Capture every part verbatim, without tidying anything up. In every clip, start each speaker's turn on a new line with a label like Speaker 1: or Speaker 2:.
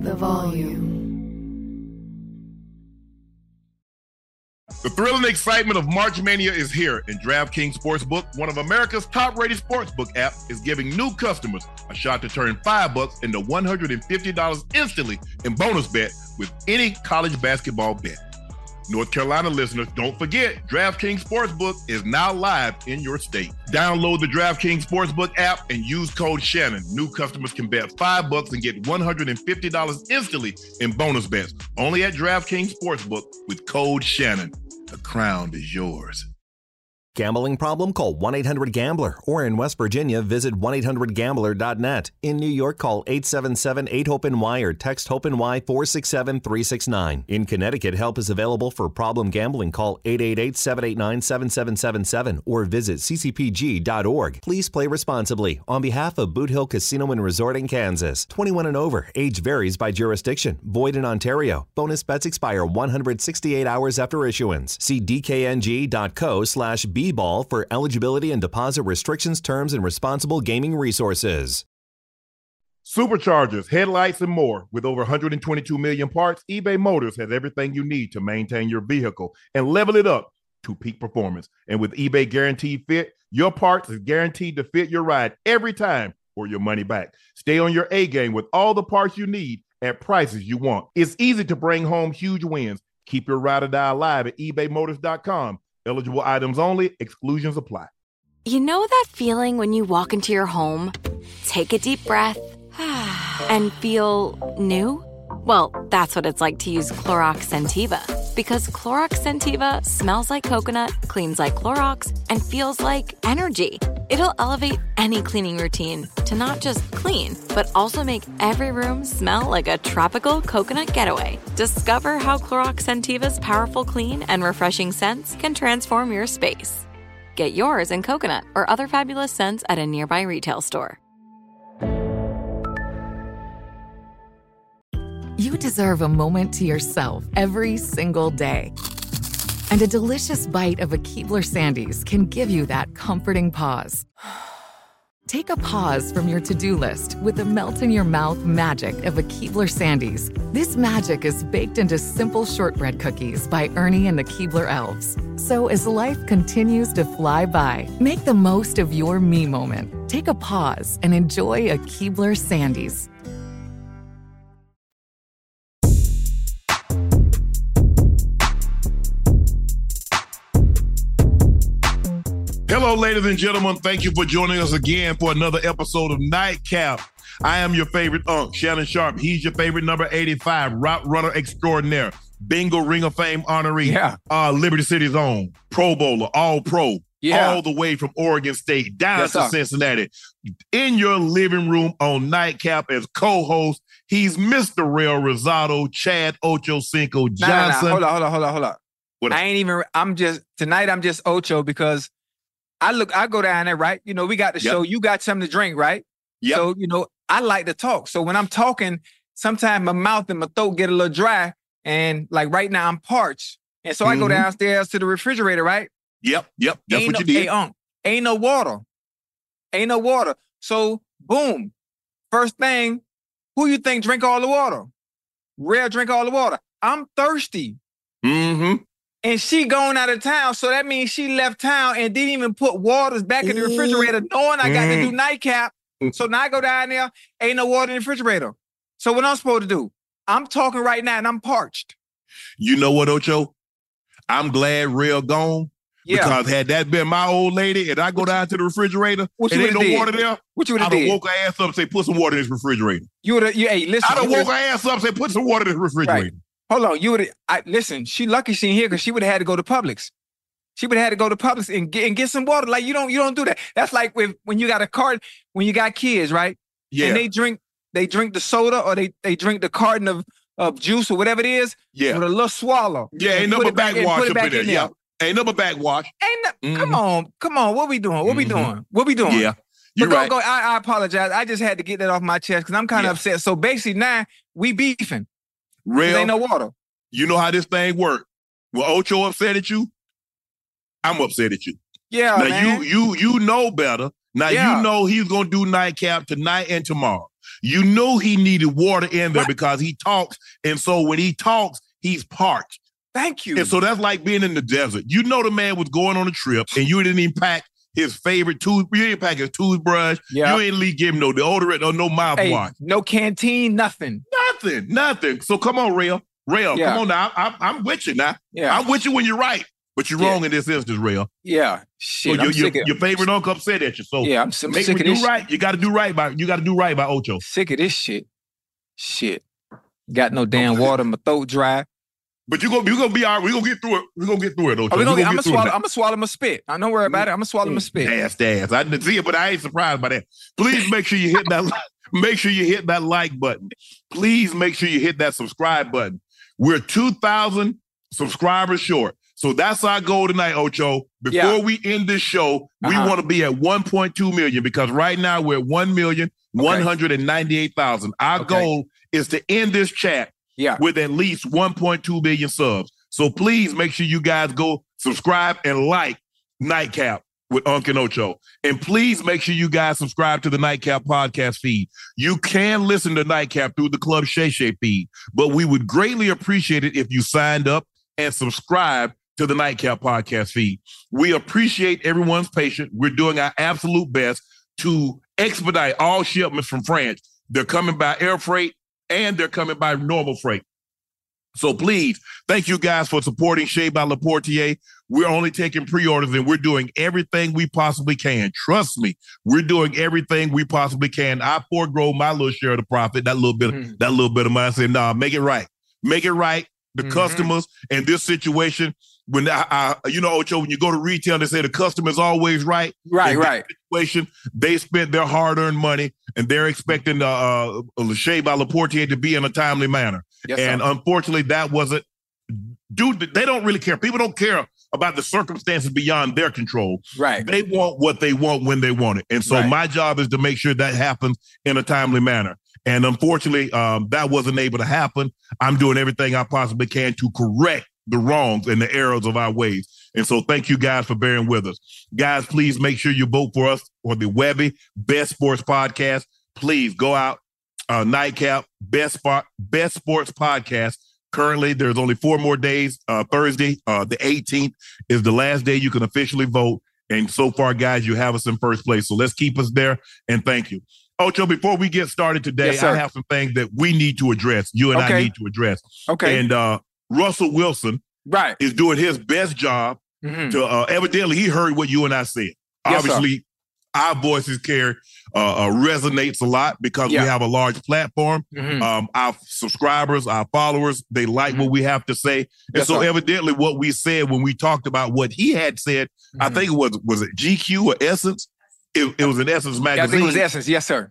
Speaker 1: the volume.
Speaker 2: The thrill and excitement of March Mania is here, and DraftKings Sportsbook, one of America's top-rated sportsbook apps, is giving new customers a shot to turn five bucks into one hundred fifty dollars instantly in bonus bet with any college basketball bet. North Carolina listeners, don't forget, DraftKings Sportsbook is now live in your state. Download the DraftKings Sportsbook app and use code Shannon. New customers can bet five bucks and get one hundred fifty dollars instantly in bonus bets. Only at DraftKings Sportsbook with code Shannon. The crown is yours.
Speaker 3: Gambling problem? Call one eight hundred gambler. Or in West Virginia, visit one eight hundred gambler dot net. In New York, call eight seven seven eight hope N Y or text HOPE-NY four six seven three six nine. In Connecticut, help is available for problem gambling. Call eight eight eight seven eight nine seven seven seven seven or visit c c p g dot org. Please play responsibly. On behalf of Boot Hill Casino and Resort in Kansas. twenty-one and over. Age varies by jurisdiction. Void in Ontario. Bonus bets expire one hundred sixty-eight hours after issuance. See d k n g dot co slash b ball for eligibility and deposit restrictions, terms, and responsible gaming resources.
Speaker 2: Superchargers, headlights, and more. With over one hundred twenty-two million parts, eBay Motors has everything you need to maintain your vehicle and level it up to peak performance. And with eBay Guaranteed Fit, your parts is guaranteed to fit your ride every time or your money back. Stay on your A game with all the parts you need at prices you want. It's easy to bring home huge wins. Keep your ride or die alive at ebay motors dot com. Eligible items only. Exclusions apply.
Speaker 4: You know that feeling when you walk into your home, take a deep breath, and feel new? Well, that's what it's like to use Clorox Scentiva. Because Clorox Scentiva smells like coconut, cleans like Clorox, and feels like energy. It'll elevate any cleaning routine to not just clean, but also make every room smell like a tropical coconut getaway. Discover how Clorox Scentiva's powerful clean and refreshing scents can transform your space. Get yours in coconut or other fabulous scents at a nearby retail store.
Speaker 5: You deserve a moment to yourself every single day. And a delicious bite of a Keebler Sandies can give you that comforting pause. Take a pause from your to-do list with the melt-in-your-mouth magic of a Keebler Sandies. This magic is baked into simple shortbread cookies by Ernie and the Keebler Elves. So as life continues to fly by, make the most of your me moment. Take a pause and enjoy a Keebler Sandies.
Speaker 2: Hello, ladies and gentlemen. Thank you for joining us again for another episode of Nightcap. I am your favorite unk, Shannon Sharp. He's your favorite number eighty-five, route runner extraordinaire, bingo ring of fame honoree,
Speaker 6: yeah.
Speaker 2: uh, Liberty City's own, Pro Bowler, all pro,
Speaker 6: yeah.
Speaker 2: all the way from Oregon State down
Speaker 6: yes,
Speaker 2: to
Speaker 6: sir.
Speaker 2: Cincinnati. In your living room on Nightcap as co-host, he's Mister Real Rosado, Chad Ocho Cinco Johnson.
Speaker 6: Nah, nah, nah. Hold on, hold on, hold on, hold on.
Speaker 2: What
Speaker 6: I ain't even, I'm just, tonight I'm just Ocho because I look, I go down there, right? You know, we got the
Speaker 2: yep.
Speaker 6: show. You got something to drink, right?
Speaker 2: Yep.
Speaker 6: So, you know, I like to talk. So when I'm talking, sometimes my mouth and my throat get a little dry. And like right now, I'm parched. And so mm-hmm. I go downstairs to the refrigerator, right?
Speaker 2: Yep, yep. That's
Speaker 6: ain't
Speaker 2: what
Speaker 6: no,
Speaker 2: you did.
Speaker 6: Hey, um, ain't no water. Ain't no water. So, boom. First thing, who you think drink all the water? Rare drink all the water. I'm thirsty.
Speaker 2: Mm-hmm.
Speaker 6: And she going out of town, so that means she left town and didn't even put waters back in the refrigerator, knowing I got
Speaker 2: mm.
Speaker 6: to do Nightcap. So now I go down there, ain't no water in the refrigerator. So what I'm supposed to do? I'm talking right now and I'm parched.
Speaker 2: You know what, Ocho? I'm glad Real gone.
Speaker 6: Yeah.
Speaker 2: Because had that been my old lady and I go down to the refrigerator and ain't no
Speaker 6: did?
Speaker 2: water there,
Speaker 6: what you would have
Speaker 2: I'd
Speaker 6: did?
Speaker 2: have woke her ass up and say, put some water in this refrigerator.
Speaker 6: You would have, you, hey, listen.
Speaker 2: I'd have woke her ass up and say, put some water in this refrigerator.
Speaker 6: Right. Hold on, you would I listen. She lucky she ain't here because she would have had to go to Publix. She would have had to go to Publix and get and get some water. Like you don't, you don't do that. That's like with when you got a cart, when you got kids, right?
Speaker 2: Yeah.
Speaker 6: And they drink, they drink the soda or they they drink the carton of, of juice or whatever it is.
Speaker 2: Yeah.
Speaker 6: With a little swallow.
Speaker 2: Yeah, ain't no backwash up in there. Yeah. Ain't no backwash.
Speaker 6: Ain't no,
Speaker 2: mm-hmm.
Speaker 6: come on, come on. What we doing? What mm-hmm. we doing? What we doing?
Speaker 2: Yeah. You're
Speaker 6: but go,
Speaker 2: right.
Speaker 6: go. I, I apologize. I just had to get that off my chest because I'm kind of
Speaker 2: yeah.
Speaker 6: upset. So basically now we beefing.
Speaker 2: Real.
Speaker 6: Ain't no water.
Speaker 2: You know how this thing works. When Ocho upset at you, I'm upset at you.
Speaker 6: Yeah,
Speaker 2: now
Speaker 6: man.
Speaker 2: you you you know better. Now
Speaker 6: yeah.
Speaker 2: you know he's gonna do Nightcap tonight and tomorrow. You know he needed water in there
Speaker 6: What?
Speaker 2: because he talks. And so when he talks, he's parched.
Speaker 6: Thank you.
Speaker 2: And so that's like being in the desert. You know the man was going on a trip and you didn't even pack his favorite tooth. You didn't pack his toothbrush.
Speaker 6: Yeah.
Speaker 2: You ain't really give him no deodorant or no
Speaker 6: Hey,
Speaker 2: mouthwash.
Speaker 6: no canteen, nothing.
Speaker 2: Nothing, nothing. So come on, Rail. Rail,
Speaker 6: Yeah.
Speaker 2: come on now. I, I, I'm with you now.
Speaker 6: Yeah.
Speaker 2: I'm with you when you're right. But you're
Speaker 6: Yeah.
Speaker 2: wrong in this instance, Rail.
Speaker 6: Yeah.
Speaker 2: So
Speaker 6: Shit.
Speaker 2: your,
Speaker 6: I'm
Speaker 2: your,
Speaker 6: sick of,
Speaker 2: your favorite uncle upset at you. So
Speaker 6: yeah, I'm, I'm
Speaker 2: make
Speaker 6: sick
Speaker 2: me
Speaker 6: of
Speaker 2: do
Speaker 6: this.
Speaker 2: right. You got to do right by you got to do right by Ocho.
Speaker 6: Sick of this shit. Shit. Got no damn water. My throat dry.
Speaker 2: But you're gonna, you gonna be all right. We're gonna get through it. We're gonna get through it, Ocho.
Speaker 6: Oh, we
Speaker 2: We
Speaker 6: gonna,
Speaker 2: gonna
Speaker 6: I'm
Speaker 2: get
Speaker 6: gonna
Speaker 2: through
Speaker 6: swallow.
Speaker 2: it.
Speaker 6: I'm gonna swallow my spit. I don't worry about it. I'm gonna swallow my spit.
Speaker 2: Ass to ass. I didn't see it, but I ain't surprised by that. Please make sure you hit that. Make sure you hit that like button. Please make sure you hit that subscribe button. We're two thousand subscribers short. So that's our goal tonight, Ocho. Before
Speaker 6: Yeah.
Speaker 2: we end this show, we
Speaker 6: Uh-huh.
Speaker 2: want to be at one point two million because right now we're at one million one hundred ninety-eight thousand. Our
Speaker 6: Okay.
Speaker 2: goal is to end this chat
Speaker 6: Yeah.
Speaker 2: with at least one point two million subs. So please make sure you guys go subscribe and like Nightcap with Unc and Ocho. And please make sure you guys subscribe to the Nightcap podcast feed. You can listen to Nightcap through the Club Shay Shay feed, but we would greatly appreciate it if you signed up and subscribe to the Nightcap podcast feed. We appreciate everyone's patience. We're doing our absolute best to expedite all shipments from France. They're coming by air freight and they're coming by normal freight. So please, thank you guys for supporting Shea by Laportier. We're only taking pre-orders and we're doing everything we possibly can. Trust me, we're doing everything we possibly can. I forego my little share of the profit, that little bit,
Speaker 6: Mm-hmm.
Speaker 2: that little bit of money. I said, nah, make it right. Make it right. The
Speaker 6: Mhm.
Speaker 2: customers in this situation, when I, I, you know, Ocho, when you go to retail, they say the customer's always right.
Speaker 6: Right.
Speaker 2: In this
Speaker 6: Right.
Speaker 2: situation, they spent their hard-earned money and they're expecting uh, uh, Shea by Laportier to be in a timely manner.
Speaker 6: Yes,
Speaker 2: and
Speaker 6: sir.
Speaker 2: unfortunately, that wasn't. Dude, they don't really care. People don't care about the circumstances beyond their control.
Speaker 6: Right.
Speaker 2: They want what they want when they want it. And so
Speaker 6: Right.
Speaker 2: my job is to make sure that happens in a timely manner. And unfortunately, um, that wasn't able to happen. I'm doing everything I possibly can to correct the wrongs and the errors of our ways. And so thank you guys for bearing with us. Guys, please make sure you vote for us for the Webby Best Sports Podcast. Please go out, uh, Nightcap, Best Spot, Best Sports Podcast. Currently, there's only four more days. Uh, Thursday, uh, the eighteenth, is the last day you can officially vote. And so far, guys, you have us in first place. So let's keep us there. And thank you. Ocho, before we get started today,
Speaker 6: Yes, sir.
Speaker 2: I have some things that we need to address. You and I
Speaker 6: Okay.
Speaker 2: need to address.
Speaker 6: Okay.
Speaker 2: And uh, Russell Wilson
Speaker 6: Right.
Speaker 2: is doing his best job
Speaker 6: Mhm.
Speaker 2: to uh, evidently he heard what you and I said.
Speaker 6: Yes, sir.
Speaker 2: Obviously, our voices carry uh, uh, resonates a lot because
Speaker 6: Yeah.
Speaker 2: we have a large platform.
Speaker 6: Mhm.
Speaker 2: Um, our subscribers, our followers, they like what we have to say. And
Speaker 6: Yes,
Speaker 2: so
Speaker 6: sir.
Speaker 2: evidently what we said when we talked about what he had said, I
Speaker 6: Mhm.
Speaker 2: think it was, was it G Q or Essence? It, it was in Essence
Speaker 6: Yeah, I
Speaker 2: magazine.
Speaker 6: think it was Essence. Yes, sir.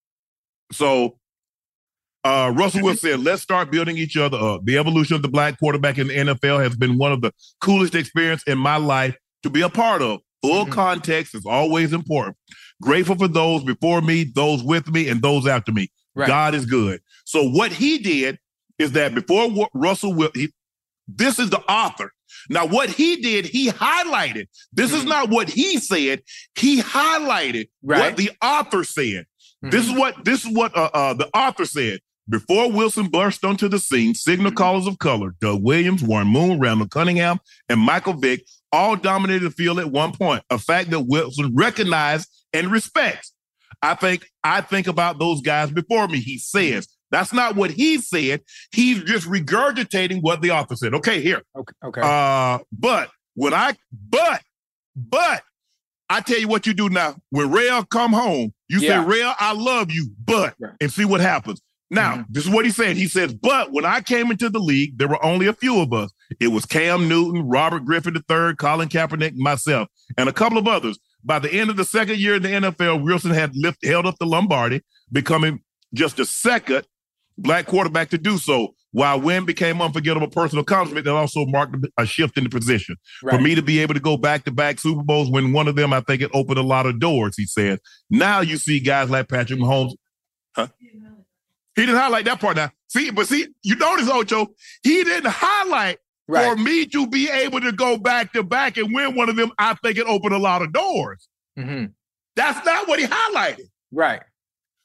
Speaker 2: So uh, Russell Wilson said, let's start building each other up. The evolution of the black quarterback in the N F L has been one of the coolest experiences in my life to be a part of. Full
Speaker 6: Mhm.
Speaker 2: context is always important. Grateful for those before me, those with me, and those after me.
Speaker 6: Right.
Speaker 2: God is good. So what he did is that before Wa- Russell Wilson, he, this is the author. Now, what he did, he highlighted. This is
Speaker 6: Mhm.
Speaker 2: not what he said. He highlighted
Speaker 6: Right.
Speaker 2: what the author said. This is
Speaker 6: Mhm.
Speaker 2: what this is what uh, uh, the author said. Before Wilson burst onto the scene, signal
Speaker 6: Mhm.
Speaker 2: callers of color, Doug Williams, Warren Moon, Randall Cunningham, and Michael Vick all dominated the field at one point, a fact that Wilson recognized and respects. I think I think about those guys before me, he says. That's not what he said. He's just regurgitating what the author said. Okay, here.
Speaker 6: Okay. Okay.
Speaker 2: Uh, but when I, but, but, I tell you what you do now. When Rail come home, you
Speaker 6: Yeah.
Speaker 2: say, Rail, I love you, but,
Speaker 6: Right.
Speaker 2: and see what happens. Now,
Speaker 6: Mhm.
Speaker 2: this is what he said. He says, but when I came into the league, there were only a few of us. It was Cam Newton, Robert Griffin the third, Colin Kaepernick, myself, and a couple of others. By the end of the second year in the N F L, Wilson had lift, held up the Lombardi, becoming just the second black quarterback to do so. While Wynn became unforgettable personal accomplishment, that also marked a shift in the position.
Speaker 6: Right.
Speaker 2: For me to be able to go back-to-back Super Bowls, win one of them, I think it opened a lot of doors, he said. Now you see guys like Patrick Mahomes. Huh? He didn't highlight that part now. See, but see, you notice, Ocho, he didn't highlight for
Speaker 6: Right.
Speaker 2: me to be able to go back-to-back and win one of them. I think it opened a lot of doors.
Speaker 6: Mhm.
Speaker 2: That's not what he highlighted.
Speaker 6: Right.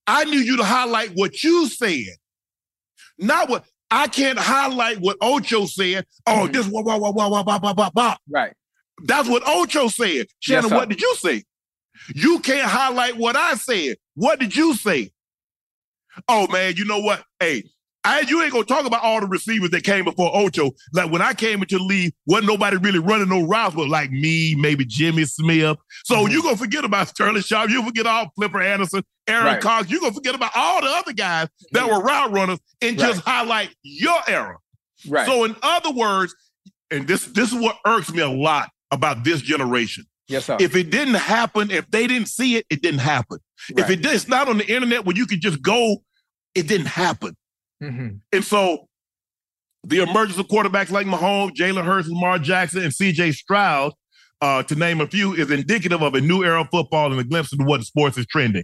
Speaker 2: I need you to highlight what you said. Not what I can't highlight what Ocho said. Oh, mm-hmm. this wah, wah, wah, wah, wah, wah, wah, wah, wah.
Speaker 6: Right.
Speaker 2: That's what Ocho said. Shannon, yes, what did you say? You can't highlight what I said. What did you say? Oh, man, you know what? Hey, I, you ain't going to talk about all the receivers that came before Ocho. Like, when I came into the league, wasn't nobody really running no routes, but like me, maybe Jimmy Smith. So mm-hmm. you're going to forget about Sterling Sharp. You'll forget all Flipper Anderson, Aaron right. Cox. You're going to forget about all the other guys that were route runners and right. just highlight your era.
Speaker 6: Right.
Speaker 2: So, in other words, and this, this is what irks me a lot about this generation.
Speaker 6: Yes, sir.
Speaker 2: If it didn't happen, if they didn't see it, it didn't happen. Right. If it did, it's not on the internet where you can just go, it didn't happen.
Speaker 6: Mm-hmm.
Speaker 2: And so the emergence of quarterbacks like Mahomes, Jalen Hurts, Lamar Jackson, and C J Stroud, uh, to name a few, is indicative of a new era of football and a glimpse into what sports is trending.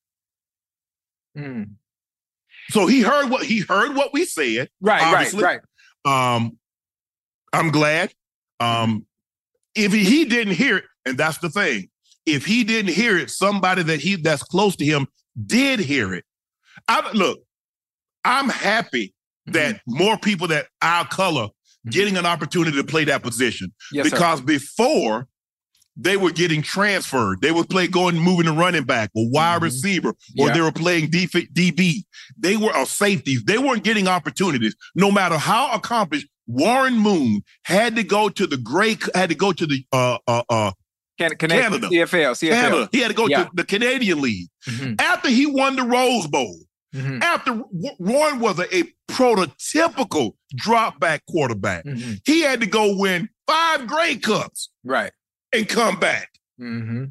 Speaker 6: Mm.
Speaker 2: So he heard what he heard what we said.
Speaker 6: Right,
Speaker 2: obviously.
Speaker 6: right, right.
Speaker 2: Um, I'm glad. Um, if he, he didn't hear it, and that's the thing, if he didn't hear it, somebody that he that's close to him did hear it. I look. I'm happy that mm-hmm. more people that our color getting an opportunity to play that position.
Speaker 6: Yes,
Speaker 2: because
Speaker 6: sir.
Speaker 2: before they were getting transferred, they would play going, moving the running back or wide mm-hmm. receiver, or yeah. they were playing D B. They were or safeties. They weren't getting opportunities. No matter how accomplished, Warren Moon had to go to the great, had to go to the uh uh uh
Speaker 6: Can- Can- Canada,
Speaker 2: C F L,
Speaker 6: C F L.
Speaker 2: Canada. He had to go
Speaker 6: yeah.
Speaker 2: to the Canadian League
Speaker 6: mm-hmm.
Speaker 2: after he won the Rose Bowl.
Speaker 6: Mm-hmm.
Speaker 2: After Warren was a, a prototypical drop back quarterback,
Speaker 6: mm-hmm.
Speaker 2: he had to go win five Grey Cups,
Speaker 6: right,
Speaker 2: and come back.
Speaker 6: Mm-hmm.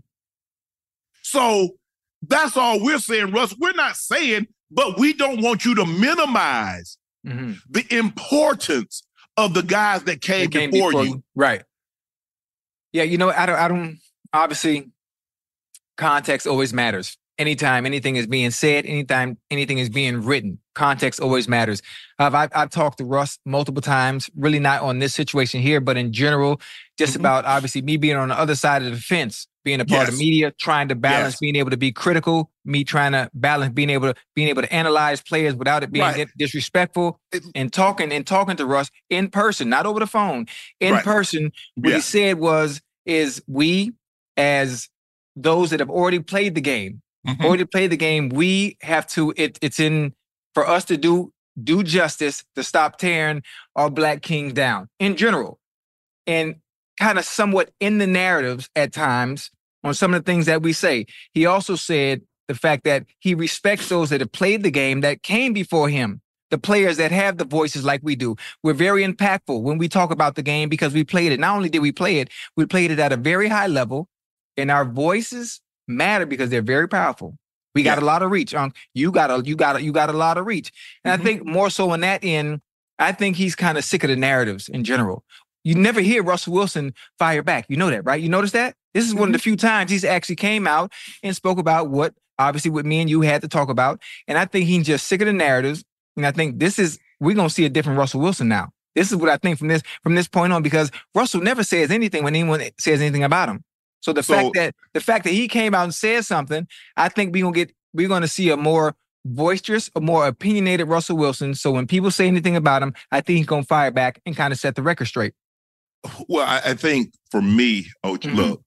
Speaker 2: So that's all we're saying, Russ. We're not saying, but we don't want you to minimize
Speaker 6: mm-hmm.
Speaker 2: the importance of the guys that came,
Speaker 6: came
Speaker 2: before,
Speaker 6: before
Speaker 2: you.
Speaker 6: Right. Yeah, you know, I don't. I don't. Obviously, context always matters. Anytime anything is being said, anytime anything is being written, context always matters. I've, I've, I've talked to Russ multiple times, really not on this situation here, but in general, just mm-hmm. about obviously me being on the other side of the fence, being a part yes. of media, trying to balance, yes. being able to be critical, me trying to balance, being able to being able to analyze players without it being right. disrespectful, and talking and talking to Russ in person, not over the phone, in right. person. What yeah. he said was, is we as those that have already played the game, Mm-hmm. Or to play the game, we have to, it, it's in, for us to do do justice to stop tearing our Black Kings down in general. And kind of somewhat in the narratives at times on some of the things that we say. He also said the fact that he respects those that have played the game that came before him, the players that have the voices like we do. We're very impactful when we talk about the game because we played it. Not only did we play it, we played it at a very high level, and our voices matter because they're very powerful. We got yeah. a lot of reach. Um, you got a you got a, you got a lot of reach, and mm-hmm. I think more so in that end, I think he's kind of sick of the narratives in general. You never hear Russell Wilson fire back. You know that, right? You notice that? This is mm-hmm. one of the few times he's actually came out and spoke about what obviously what me and you had to talk about, and I think he's just sick of the narratives. And I think this is we're gonna see a different Russell Wilson now. This is what I think from this from this point on, because Russell never says anything when anyone says anything about him. So the so, fact that the fact that he came out and said something, I think we're gonna get we're gonna see a more boisterous, a more opinionated Russell Wilson. So when people say anything about him, I think he's gonna fire back and kind of set the record straight.
Speaker 2: Well, I, I think for me, oh, mm-hmm. look,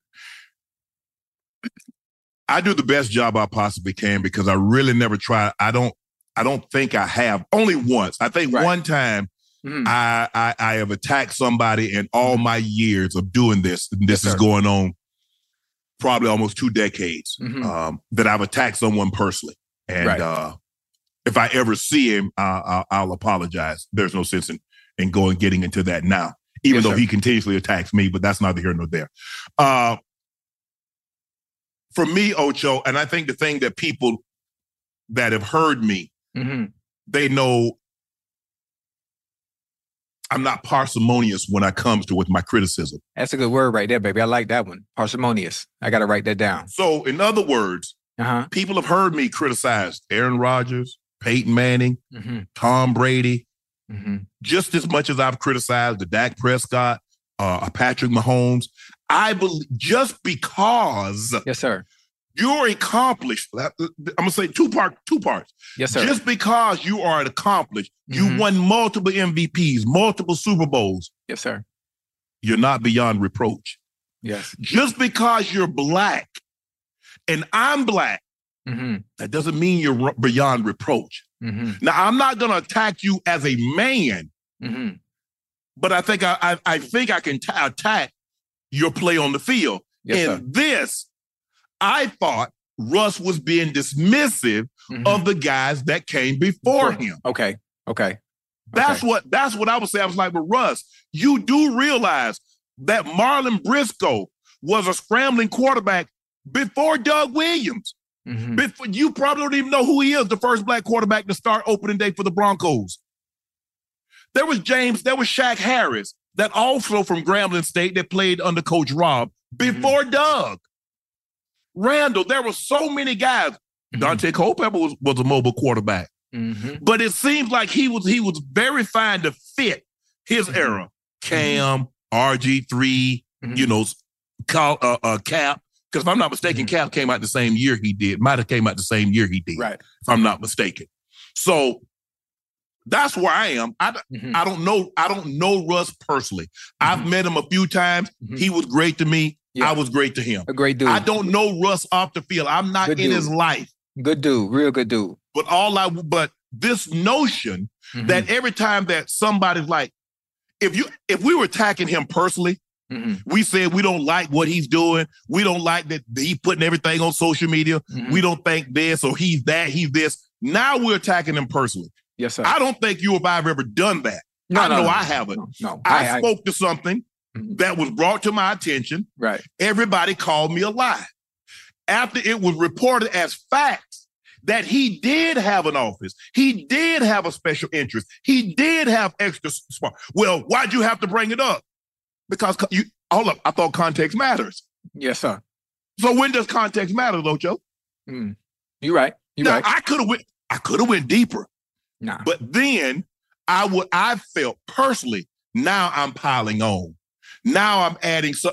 Speaker 2: I do the best job I possibly can because I really never try. I don't. I don't think I have. Only once. I think right. one time. Mm-hmm. I, I I have attacked somebody in all my years of doing this. And this yes, is sir. going on. Probably almost two decades mm-hmm. um, that I've attacked someone personally. And right. uh, if I ever see him, uh, I'll, I'll apologize. There's no sense in, in going getting into that now, even yes, though sir. he continuously attacks me, but that's neither here nor there. Uh, for me, Ocho, and I think the thing that people that have heard me,
Speaker 6: mm-hmm.
Speaker 2: they know I'm not parsimonious when it comes to with my criticism.
Speaker 6: That's a good word right there, baby. I like that one. Parsimonious. I got to write that down.
Speaker 2: So in other words,
Speaker 6: uh-huh.
Speaker 2: people have heard me criticize Aaron Rodgers, Peyton Manning,
Speaker 6: mm-hmm.
Speaker 2: Tom Brady,
Speaker 6: mm-hmm.
Speaker 2: just as much as I've criticized the Dak Prescott, uh, Patrick Mahomes. I believe just because
Speaker 6: yes, sir.
Speaker 2: you're accomplished. I'm gonna say two part, two parts.
Speaker 6: Yes, sir.
Speaker 2: Just because you are accomplished,
Speaker 6: Mm-hmm.
Speaker 2: you won multiple M V Ps, multiple Super Bowls.
Speaker 6: Yes, sir.
Speaker 2: You're not beyond reproach.
Speaker 6: Yes.
Speaker 2: Just because you're black and I'm black,
Speaker 6: Mm-hmm.
Speaker 2: that doesn't mean you're beyond reproach.
Speaker 6: Mm-hmm.
Speaker 2: Now, I'm not gonna attack you as a man,
Speaker 6: Mm-hmm.
Speaker 2: but I think I, I, I think I can t- attack your play on the field.
Speaker 6: Yes,
Speaker 2: and
Speaker 6: sir.
Speaker 2: this, I thought Russ was being dismissive
Speaker 6: Mm-hmm.
Speaker 2: of the guys that came before him.
Speaker 6: Okay. Okay.
Speaker 2: That's
Speaker 6: Okay.
Speaker 2: what that's what I would say. I was like, but Russ, you do realize that Marlon Briscoe was a scrambling quarterback before Doug Williams.
Speaker 6: Mm-hmm.
Speaker 2: Before, you probably don't even know who he is, the first black quarterback to start opening day for the Broncos. There was James, there was Shaq Harris, that also from Grambling State that played under Coach Rob before mm-hmm. Doug. Randall, there were so many guys. Mm-hmm. Dante Culpepper was, was a mobile quarterback. Mm-hmm. But it seems like he was he was very fine to fit his mm-hmm. era. Cam, mm-hmm. R G three, mm-hmm. you know, Cal, uh, uh, Cap. Because if I'm not mistaken, mm-hmm. Cap came out the same year he did. Might have came out the same year he did.
Speaker 6: Right.
Speaker 2: If I'm not mistaken. So that's where I am. I, mm-hmm. I don't know. I don't know Russ personally. Mm-hmm. I've met him a few times. Mm-hmm. He was great to me. Yeah. I was great to him.
Speaker 6: A great dude.
Speaker 2: I don't know Russ off the field. I'm not good in dude. his life.
Speaker 6: Good dude. Real good dude.
Speaker 2: But all I but this notion mm-hmm. that every time that somebody's like, if you if we were attacking him personally, mm-hmm. we said we don't like what he's doing. We don't like that he's putting everything on social media. Mm-hmm. We don't think this or he's that, he's this. Now we're attacking him personally.
Speaker 6: Yes, sir.
Speaker 2: I don't think you or I've ever done that.
Speaker 6: No,
Speaker 2: I
Speaker 6: no,
Speaker 2: know
Speaker 6: no,
Speaker 2: I haven't.
Speaker 6: No, no.
Speaker 2: I,
Speaker 6: I
Speaker 2: spoke
Speaker 6: I,
Speaker 2: to something
Speaker 6: mm-hmm.
Speaker 2: that was brought to my attention.
Speaker 6: Right.
Speaker 2: Everybody called me a lie. After it was reported as facts that he did have an office, he did have a special interest, he did have extra smart. Well, why'd you have to bring it up? Because you, hold up, I thought context matters.
Speaker 6: Yes, sir.
Speaker 2: So when does context matter, Locho?
Speaker 6: Mm. You're right. You're
Speaker 2: now,
Speaker 6: right.
Speaker 2: I could have went. I could have went deeper.
Speaker 6: Nah.
Speaker 2: But then I would. I felt personally. Now I'm piling on. Now I'm adding some.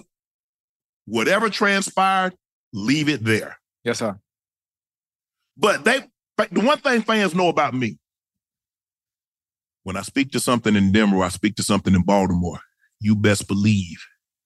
Speaker 2: Whatever transpired, leave it there.
Speaker 6: Yes, sir.
Speaker 2: But they. The one thing fans know about me: when I speak to something in Denver, or I speak to something in Baltimore, you best believe.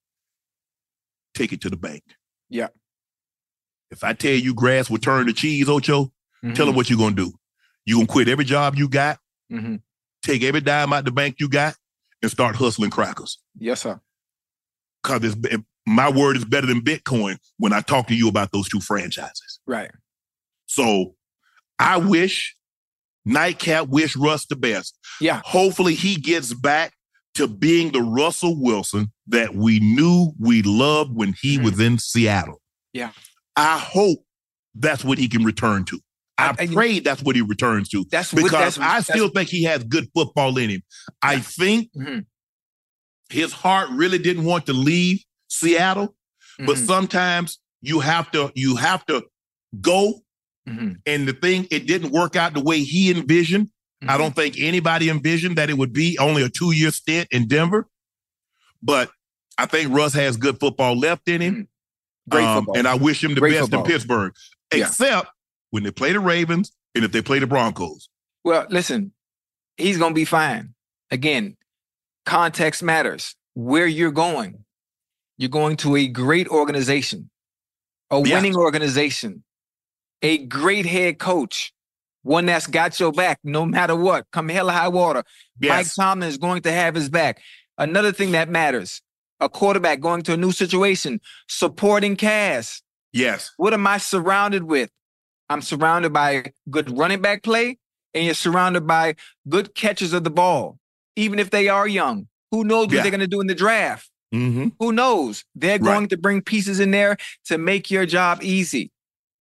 Speaker 2: Take it to the bank.
Speaker 6: Yeah.
Speaker 2: If I tell you grass will turn to cheese, Ocho, mm-hmm. tell them what you're gonna do. You're going to quit every job you got, mm-hmm. take every dime out the bank you got, and start hustling crackers.
Speaker 6: Yes, sir.
Speaker 2: Because my word is better than Bitcoin when I talk to you about those two franchises.
Speaker 6: Right.
Speaker 2: So I wish, Nightcap wish Russ the best.
Speaker 6: Yeah.
Speaker 2: Hopefully he gets back to being the Russell Wilson that we knew we loved when he mm-hmm. was in Seattle.
Speaker 6: Yeah.
Speaker 2: I hope that's what he can return to. I, I pray that's what he returns to. That's because what, that's, I still that's, think he has good football in him. I think mm-hmm. his heart really didn't want to leave Seattle, mm-hmm. but sometimes you have to you have to go. Mm-hmm. And the thing, it didn't work out the way he envisioned. Mm-hmm. I don't think anybody envisioned that it would be only a two-year stint in Denver. But I think Russ has good football left in him.
Speaker 6: Mm-hmm. Great um, football.
Speaker 2: And I wish him the Great best football. in Pittsburgh.
Speaker 6: Yeah.
Speaker 2: Except when they play the Ravens and if they play the Broncos.
Speaker 6: Well, listen, he's going to be fine. Again, context matters. Where you're going. You're going to a great organization, a yeah. winning organization, a great head coach, one that's got your back no matter what. Come hell or high water. Yes. Mike Tomlin is going to have his back. Another thing that matters, a quarterback going to a new situation, supporting cast.
Speaker 2: Yes.
Speaker 6: What am I surrounded with? I'm surrounded by good running back play, and you're surrounded by good catchers of the ball, even if they are young. Who knows what yeah. they're going to do in the draft? Mm-hmm. Who knows? They're right. going to bring pieces in there to make your job easy.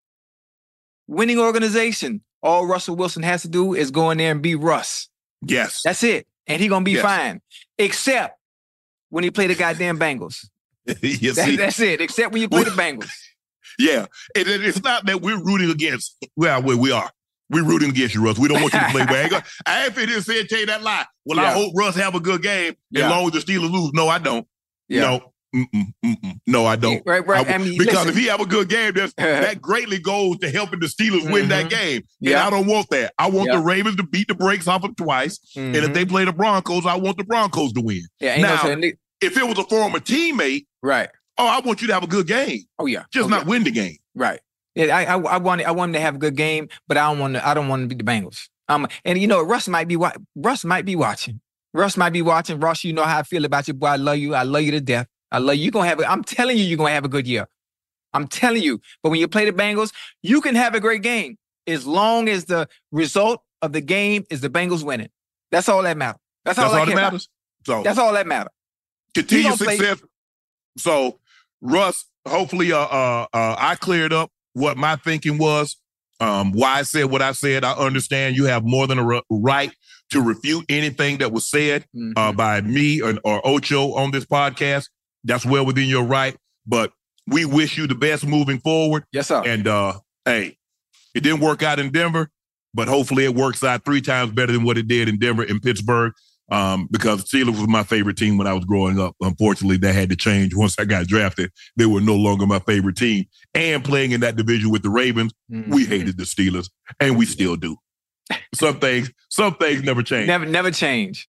Speaker 6: Winning organization. All Russell Wilson has to do is go in there and be Russ.
Speaker 2: Yes.
Speaker 6: That's it. And he's going to be
Speaker 2: yes.
Speaker 6: fine. Except when he play the goddamn Bengals.
Speaker 2: yes,
Speaker 6: that, that's it. Except when you play the Bengals.
Speaker 2: Yeah, and it's not that we're rooting against. Well, we are. We're rooting against you, Russ. We don't want you to play bad. I ain't finna say tell you that lie. Well, yeah. I hope Russ have a good game yeah. as long as the Steelers lose. No, I don't.
Speaker 6: Yeah.
Speaker 2: No, Mm-mm, mm-mm. No, I don't.
Speaker 6: Right, right.
Speaker 2: I,
Speaker 6: I mean,
Speaker 2: because
Speaker 6: listen.
Speaker 2: if he have a good game, that's, that greatly goes to helping the Steelers mm-hmm. win that game. And
Speaker 6: yep.
Speaker 2: I don't want that. I want
Speaker 6: yep.
Speaker 2: the Ravens to beat the brakes off them twice. Mm-hmm. And if they play the Broncos, I want the Broncos to win.
Speaker 6: Yeah, ain't
Speaker 2: now,
Speaker 6: no
Speaker 2: if it was a former teammate,
Speaker 6: right?
Speaker 2: Oh, I want you to have a good game.
Speaker 6: Oh yeah,
Speaker 2: just
Speaker 6: oh,
Speaker 2: not
Speaker 6: yeah.
Speaker 2: win the game.
Speaker 6: Right. Yeah, I, I, I want, I want him to have a good game, but I don't want to. I don't want to beat the Bengals. Um, and you know, Russ might be, Russ might be watching. Russ might be watching. Russ, you know how I feel about you, boy. I love you. I love you to death. I love you. You're gonna have. A, I'm telling you, you're gonna have a good year. I'm telling you. But when you play the Bengals, you can have a great game as long as the result of the game is the Bengals winning. That's all that matters. That's all,
Speaker 2: That's all
Speaker 6: that
Speaker 2: matters.
Speaker 6: So that's all that matters.
Speaker 2: Continue success. Play. So Russ, hopefully, uh, uh, uh, I cleared up what my thinking was. Um, why I said what I said. I understand you have more than a r- right to refute anything that was said mm-hmm. uh, by me or, or Ocho on this podcast. That's well within your right. But we wish you the best moving forward.
Speaker 6: Yes, sir.
Speaker 2: And uh, hey, it didn't work out in Denver, but hopefully it works out three times better than what it did in Denver and Pittsburgh. Um, because Steelers was my favorite team when I was growing up. Unfortunately, that had to change once I got drafted. They were no longer my favorite team. And playing in that division with the Ravens, mm-hmm. we hated the Steelers, and we still do. Some things, some things never change.
Speaker 6: Never, never change.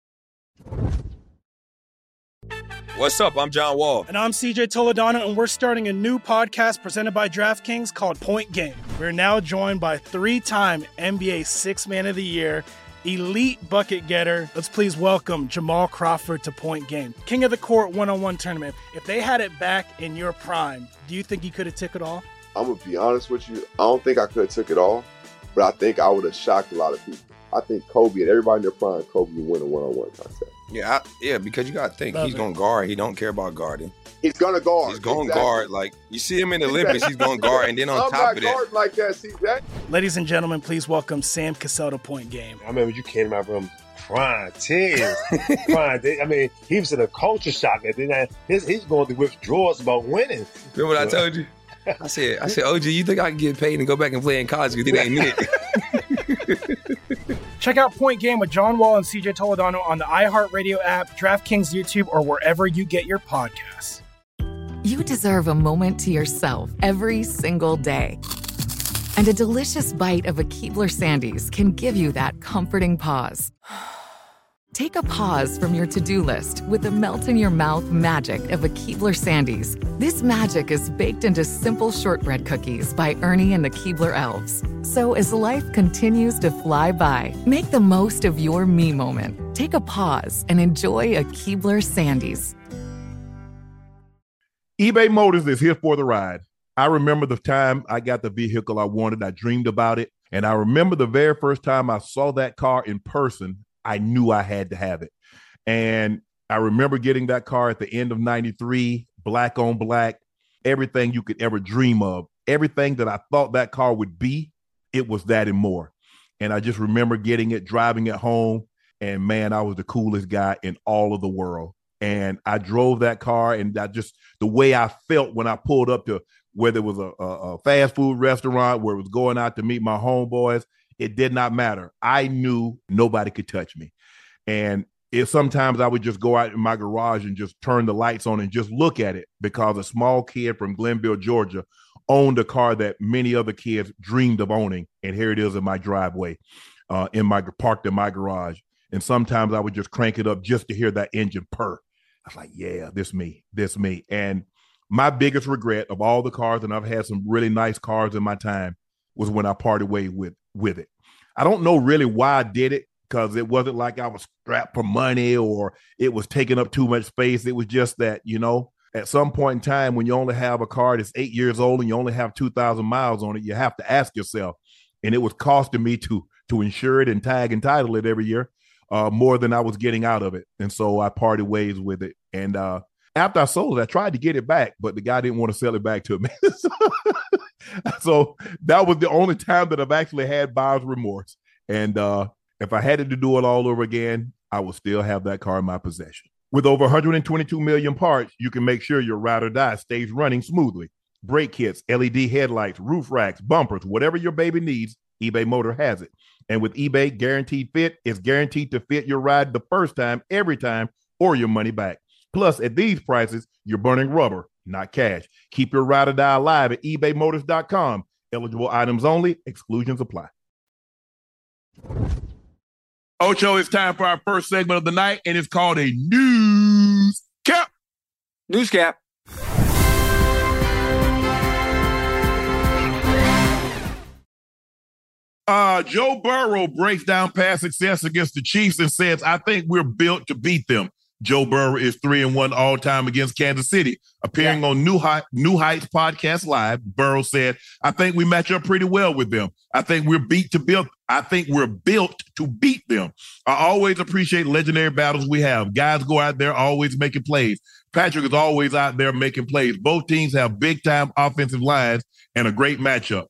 Speaker 1: What's up? I'm John Wall.
Speaker 7: And I'm C J Toledano, and we're starting a new podcast presented by DraftKings called Point Game. We're now joined by three-time N B A Sixth Man of the Year, elite bucket getter. Let's please welcome Jamal Crawford to Point Game. King of the Court one-on-one tournament. If they had it back in your prime, do you think you could have took it all?
Speaker 8: I'm going to be honest with you. I don't think I could have took it all, but I think I would have shocked a lot of people. I think Kobe and everybody in their prime, Kobe would win a one-on-one contest.
Speaker 1: Yeah, I, yeah, because you got to think, Love he's going to guard. He don't care about guarding.
Speaker 8: He's going to guard.
Speaker 1: He's going to
Speaker 8: exactly.
Speaker 1: guard. Like, you see him in the Olympics, he's going to guard. And then on
Speaker 8: I'm
Speaker 1: top
Speaker 8: not
Speaker 1: of that.
Speaker 8: guarding like that, see that?
Speaker 7: Ladies and gentlemen, please welcome Sam Cassell to Point Game.
Speaker 9: I remember you came to my room crying, tears, crying. I mean, he was in a culture shock. And then I, his, he's going through withdrawals about winning.
Speaker 1: Remember what I told you? I said, I said, O G, you think I can get paid and go back and play in college because it ain't it?
Speaker 7: Check out Point Game with John Wall and C J Toledano on the iHeartRadio app, DraftKings YouTube, or wherever you get your podcasts.
Speaker 5: You deserve a moment to yourself every single day. And a delicious bite of a Keebler Sandies can give you that comforting pause. Take a pause from your to-do list with the melt-in-your-mouth magic of a Keebler Sandies. This magic is baked into simple shortbread cookies by Ernie and the Keebler Elves. So as life continues to fly by, make the most of your me moment. Take a pause and enjoy a Keebler Sandies.
Speaker 2: eBay Motors is here for the ride. I remember the time I got the vehicle I wanted. I dreamed about it. And I remember the very first time I saw that car in person, I knew I had to have it. And I remember getting that car at the end of ninety-three, black on black, everything you could ever dream of. Everything that I thought that car would be, it was that and more. And I just remember getting it, driving it home. And man, I was the coolest guy in all of the world. And I drove that car, and I just, the way I felt when I pulled up to whether it was a, a, a fast food restaurant, where it was going out to meet my homeboys, it did not matter. I knew nobody could touch me. And if sometimes I would just go out in my garage and just turn the lights on and just look at it, because a small kid from Glenville, Georgia, owned a car that many other kids dreamed of owning. And here it is in my driveway, uh, in my parked in my garage. And sometimes I would just crank it up just to hear that engine purr. I was like, yeah, this me, this me. And my biggest regret of all the cars, and I've had some really nice cars in my time, was when I parted ways with, with it. I don't know really why I did it, because it wasn't like I was strapped for money or it was taking up too much space. It was just that, you know, at some point in time, when you only have a car that's eight years old and you only have two thousand miles on it, you have to ask yourself, and it was costing me to, to insure it and tag and title it every year, uh, more than I was getting out of it. And so I parted ways with it. And, uh, after I sold it, I tried to get it back, but the guy didn't want to sell it back to me. so, so that was the only time that I've actually had buyer's remorse. And uh, if I had to do it all over again, I would still have that car in my possession. With over one hundred twenty-two million parts, you can make sure your ride or die stays running smoothly. Brake kits, L E D headlights, roof racks, bumpers, whatever your baby needs, eBay Motor has it. And with eBay Guaranteed Fit, it's guaranteed to fit your ride the first time, every time, or your money back. Plus, at these prices, you're burning rubber, not cash. Keep your ride or die alive at ebay motors dot com. Eligible items only. Exclusions apply. Ocho, it's time for our first segment of the night, and it's called a News Cap.
Speaker 6: News Cap.
Speaker 2: Uh, Joe Burrow breaks down past success against the Chiefs and says, I think we're built to beat them. Joe Burrow is three and one all time against Kansas City. Appearing yeah. on New, Height, New Heights Podcast Live, Burrow said, I think we match up pretty well with them. I think we're beat to build. I think we're built to beat them. I always appreciate legendary battles we have. Guys go out there always making plays. Patrick is always out there making plays. Both teams have big time offensive lines and a great matchup.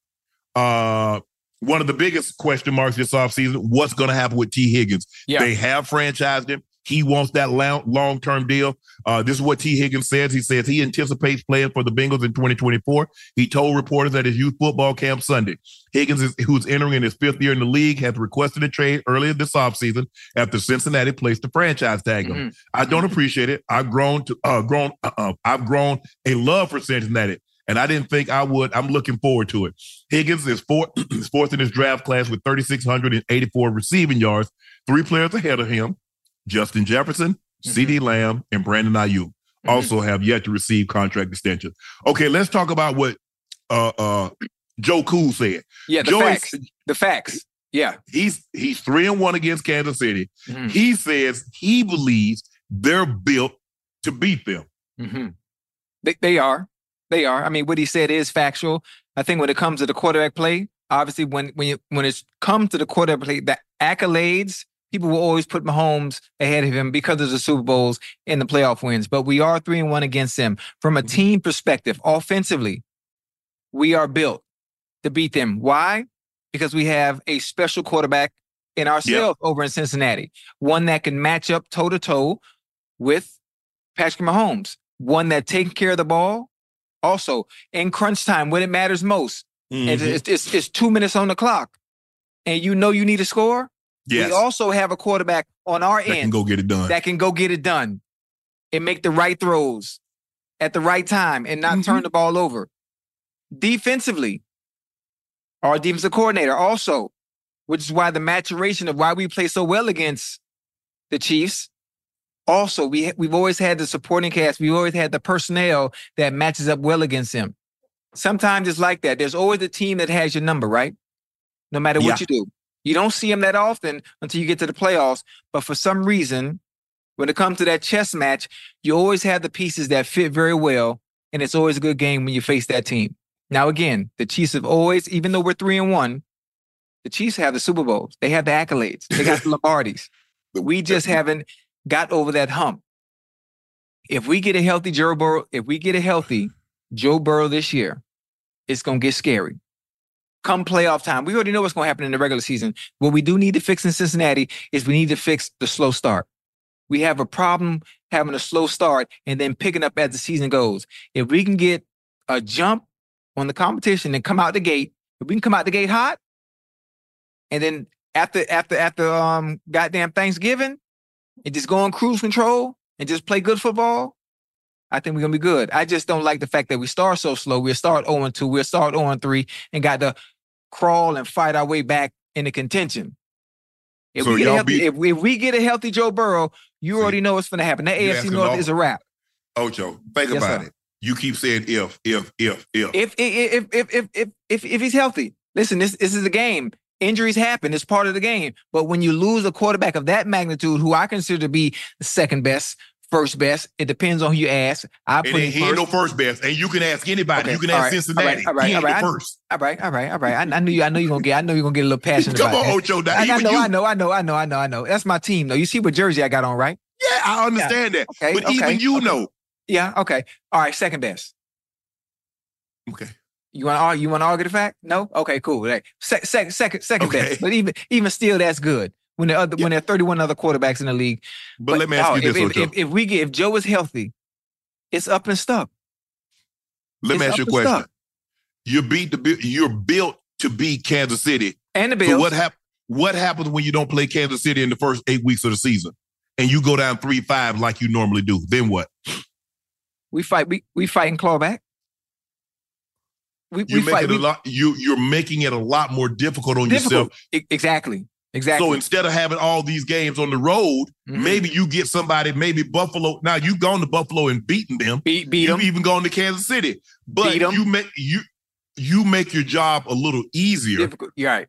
Speaker 2: Uh, One of the biggest question marks this offseason, what's going to happen with T. Higgins? Yeah. They have franchised him. He wants that long-term deal. Uh, this is what T. Higgins says. He says he anticipates playing for the Bengals in twenty twenty-four. He told reporters at his youth football camp Sunday. Higgins, is, who's entering in his fifth year in the league, has requested a trade earlier this offseason after Cincinnati placed the franchise tag on him. Mm-hmm. I don't appreciate it. I've grown to uh, grown. Uh, I've grown a love for Cincinnati. And I didn't think I would. I'm looking forward to it. Higgins is fourth, fourth in his draft class with three thousand six hundred eighty-four receiving yards. Three players ahead of him, Justin Jefferson, mm-hmm. CeeDee Lamb, and Brandon Ayuk, mm-hmm. also have yet to receive contract extensions. Okay, let's talk about what uh, uh, Joe Cool said.
Speaker 6: Yeah, the
Speaker 2: Joe
Speaker 6: facts.
Speaker 2: Is,
Speaker 6: the facts. Yeah.
Speaker 2: He's he's three and one against Kansas City.
Speaker 6: Mm-hmm.
Speaker 2: He says he believes they're built to beat them.
Speaker 6: Mm-hmm. They, they are. They are. I mean, what he said is factual. I think when it comes to the quarterback play, obviously when when you, when it comes to the quarterback play, the accolades, people will always put Mahomes ahead of him because of the Super Bowls and the playoff wins. But we are three and one against them. From a team perspective, offensively, we are built to beat them. Why? Because we have a special quarterback in ourselves yep. over in Cincinnati. One that can match up toe-to-toe with Patrick Mahomes. One that takes care of the ball. Also, in crunch time, when it matters most, mm-hmm. and it's, it's, it's two minutes on the clock, and you know you need a score, yes. we also have a quarterback on our
Speaker 2: that
Speaker 6: end
Speaker 2: that can go get it done.
Speaker 6: That can go get it done and make the right throws at the right time and not mm-hmm. turn the ball over. Defensively, our defensive coordinator also, which is why the maturation of why we play so well against the Chiefs. Also, we, we've always had the supporting cast. We've always had the personnel that matches up well against him. Sometimes it's like that. There's always a team that has your number, right? No matter what yeah. you do. You don't see them that often until you get to the playoffs. But for some reason, when it comes to that chess match, you always have the pieces that fit very well. And it's always a good game when you face that team. Now, again, the Chiefs have always, even though we're three and one, the Chiefs have the Super Bowls. They have the accolades. They got the Lombardis. We just haven't got over that hump. If we get a healthy Joe Burrow, if we get a healthy Joe Burrow this year, it's going to get scary. Come playoff time, we already know what's going to happen in the regular season. What we do need to fix in Cincinnati is we need to fix the slow start. We have a problem having a slow start and then picking up as the season goes. If we can get a jump on the competition and come out the gate, if we can come out the gate hot, and then after after after um goddamn Thanksgiving, and just go on cruise control and just play good football, I think we're going to be good. I just don't like the fact that we start so slow. We'll start oh and two, we'll start oh and three, and got to crawl and fight our way back into contention. If, so we, get a healthy, be- if, if we get a healthy Joe Burrow, you See, already know what's going to happen. That A F C North all- is a wrap.
Speaker 2: Ocho, think yes, about sir. it. You keep saying if, if, if, if.
Speaker 6: If, if, if, if, if, if, if, if he's healthy. Listen, this, this is a game. Injuries happen. It's part of the game. But when you lose a quarterback of that magnitude, who I consider to be the second best, first best, it depends on who you ask. I put
Speaker 2: he ain't no first best, and you can ask anybody. Okay. You can ask right. Cincinnati.
Speaker 6: All right. All right.
Speaker 2: He ain't
Speaker 6: all right.
Speaker 2: the first.
Speaker 6: All right. All right. All right. I, I knew you. I know you're gonna get. I know you're gonna get a little passionate.
Speaker 2: Come
Speaker 6: about
Speaker 2: on,
Speaker 6: that.
Speaker 2: Ocho. Now,
Speaker 6: I, I know.
Speaker 2: you,
Speaker 6: I know. I know. I know. I know. I know. That's my team, though. You see what jersey I got on, right?
Speaker 2: Yeah, I understand yeah. that.
Speaker 6: Okay.
Speaker 2: But
Speaker 6: okay.
Speaker 2: even you
Speaker 6: okay.
Speaker 2: know.
Speaker 6: Yeah. Okay. All right. Second best.
Speaker 2: Okay.
Speaker 6: You want to argue? You want to argue the fact? No. Okay. Cool. Right. Se- second. Second. Second
Speaker 2: okay.
Speaker 6: best. But even even still, that's good. When there other yeah. when there are thirty-one other quarterbacks in the league.
Speaker 2: But, but let me ask
Speaker 6: oh,
Speaker 2: you this,
Speaker 6: if,
Speaker 2: Ocho.
Speaker 6: If, if, if we get if Joe is healthy, it's up and stuck.
Speaker 2: Let
Speaker 6: it's
Speaker 2: me ask you a question. Stuck. You beat the you're built to beat Kansas City
Speaker 6: and the Bills.
Speaker 2: So what hap- What happens when you don't play Kansas City in the first eight weeks of the season? and you go down three five like you normally do, then what?
Speaker 6: We fight. We we fight and claw back. We,
Speaker 2: you
Speaker 6: we
Speaker 2: make
Speaker 6: fight.
Speaker 2: It
Speaker 6: We,
Speaker 2: a lot, you you're making it a lot more difficult on
Speaker 6: difficult.
Speaker 2: yourself.
Speaker 6: E- exactly. Exactly.
Speaker 2: So instead of having all these games on the road,
Speaker 6: Mhm.
Speaker 2: maybe you get somebody, maybe Buffalo. Now you've gone to Buffalo and beaten them.
Speaker 6: beat beat
Speaker 2: You've
Speaker 6: them.
Speaker 2: even gone to Kansas City, but
Speaker 6: Beat 'em.
Speaker 2: you make you you make your job a little easier
Speaker 6: Difficult. You're right.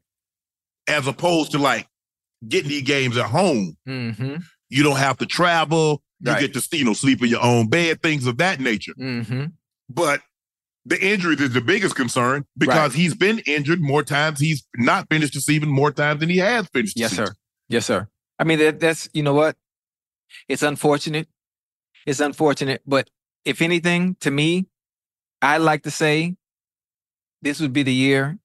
Speaker 2: as opposed to like getting these games at home.
Speaker 6: Mm-hmm.
Speaker 2: You don't have to travel. You
Speaker 6: Right.
Speaker 2: get to you know sleep in your own bed, things of that nature.
Speaker 6: Mm-hmm.
Speaker 2: But the injuries is the biggest concern because
Speaker 6: Right.
Speaker 2: he's been injured more times. He's not finished the season more times than he has finished. the
Speaker 6: Yes,
Speaker 2: season.
Speaker 6: sir. Yes, sir. I mean, that, that's, you know what? It's unfortunate. It's unfortunate. But if anything, to me, I like to say this would be the year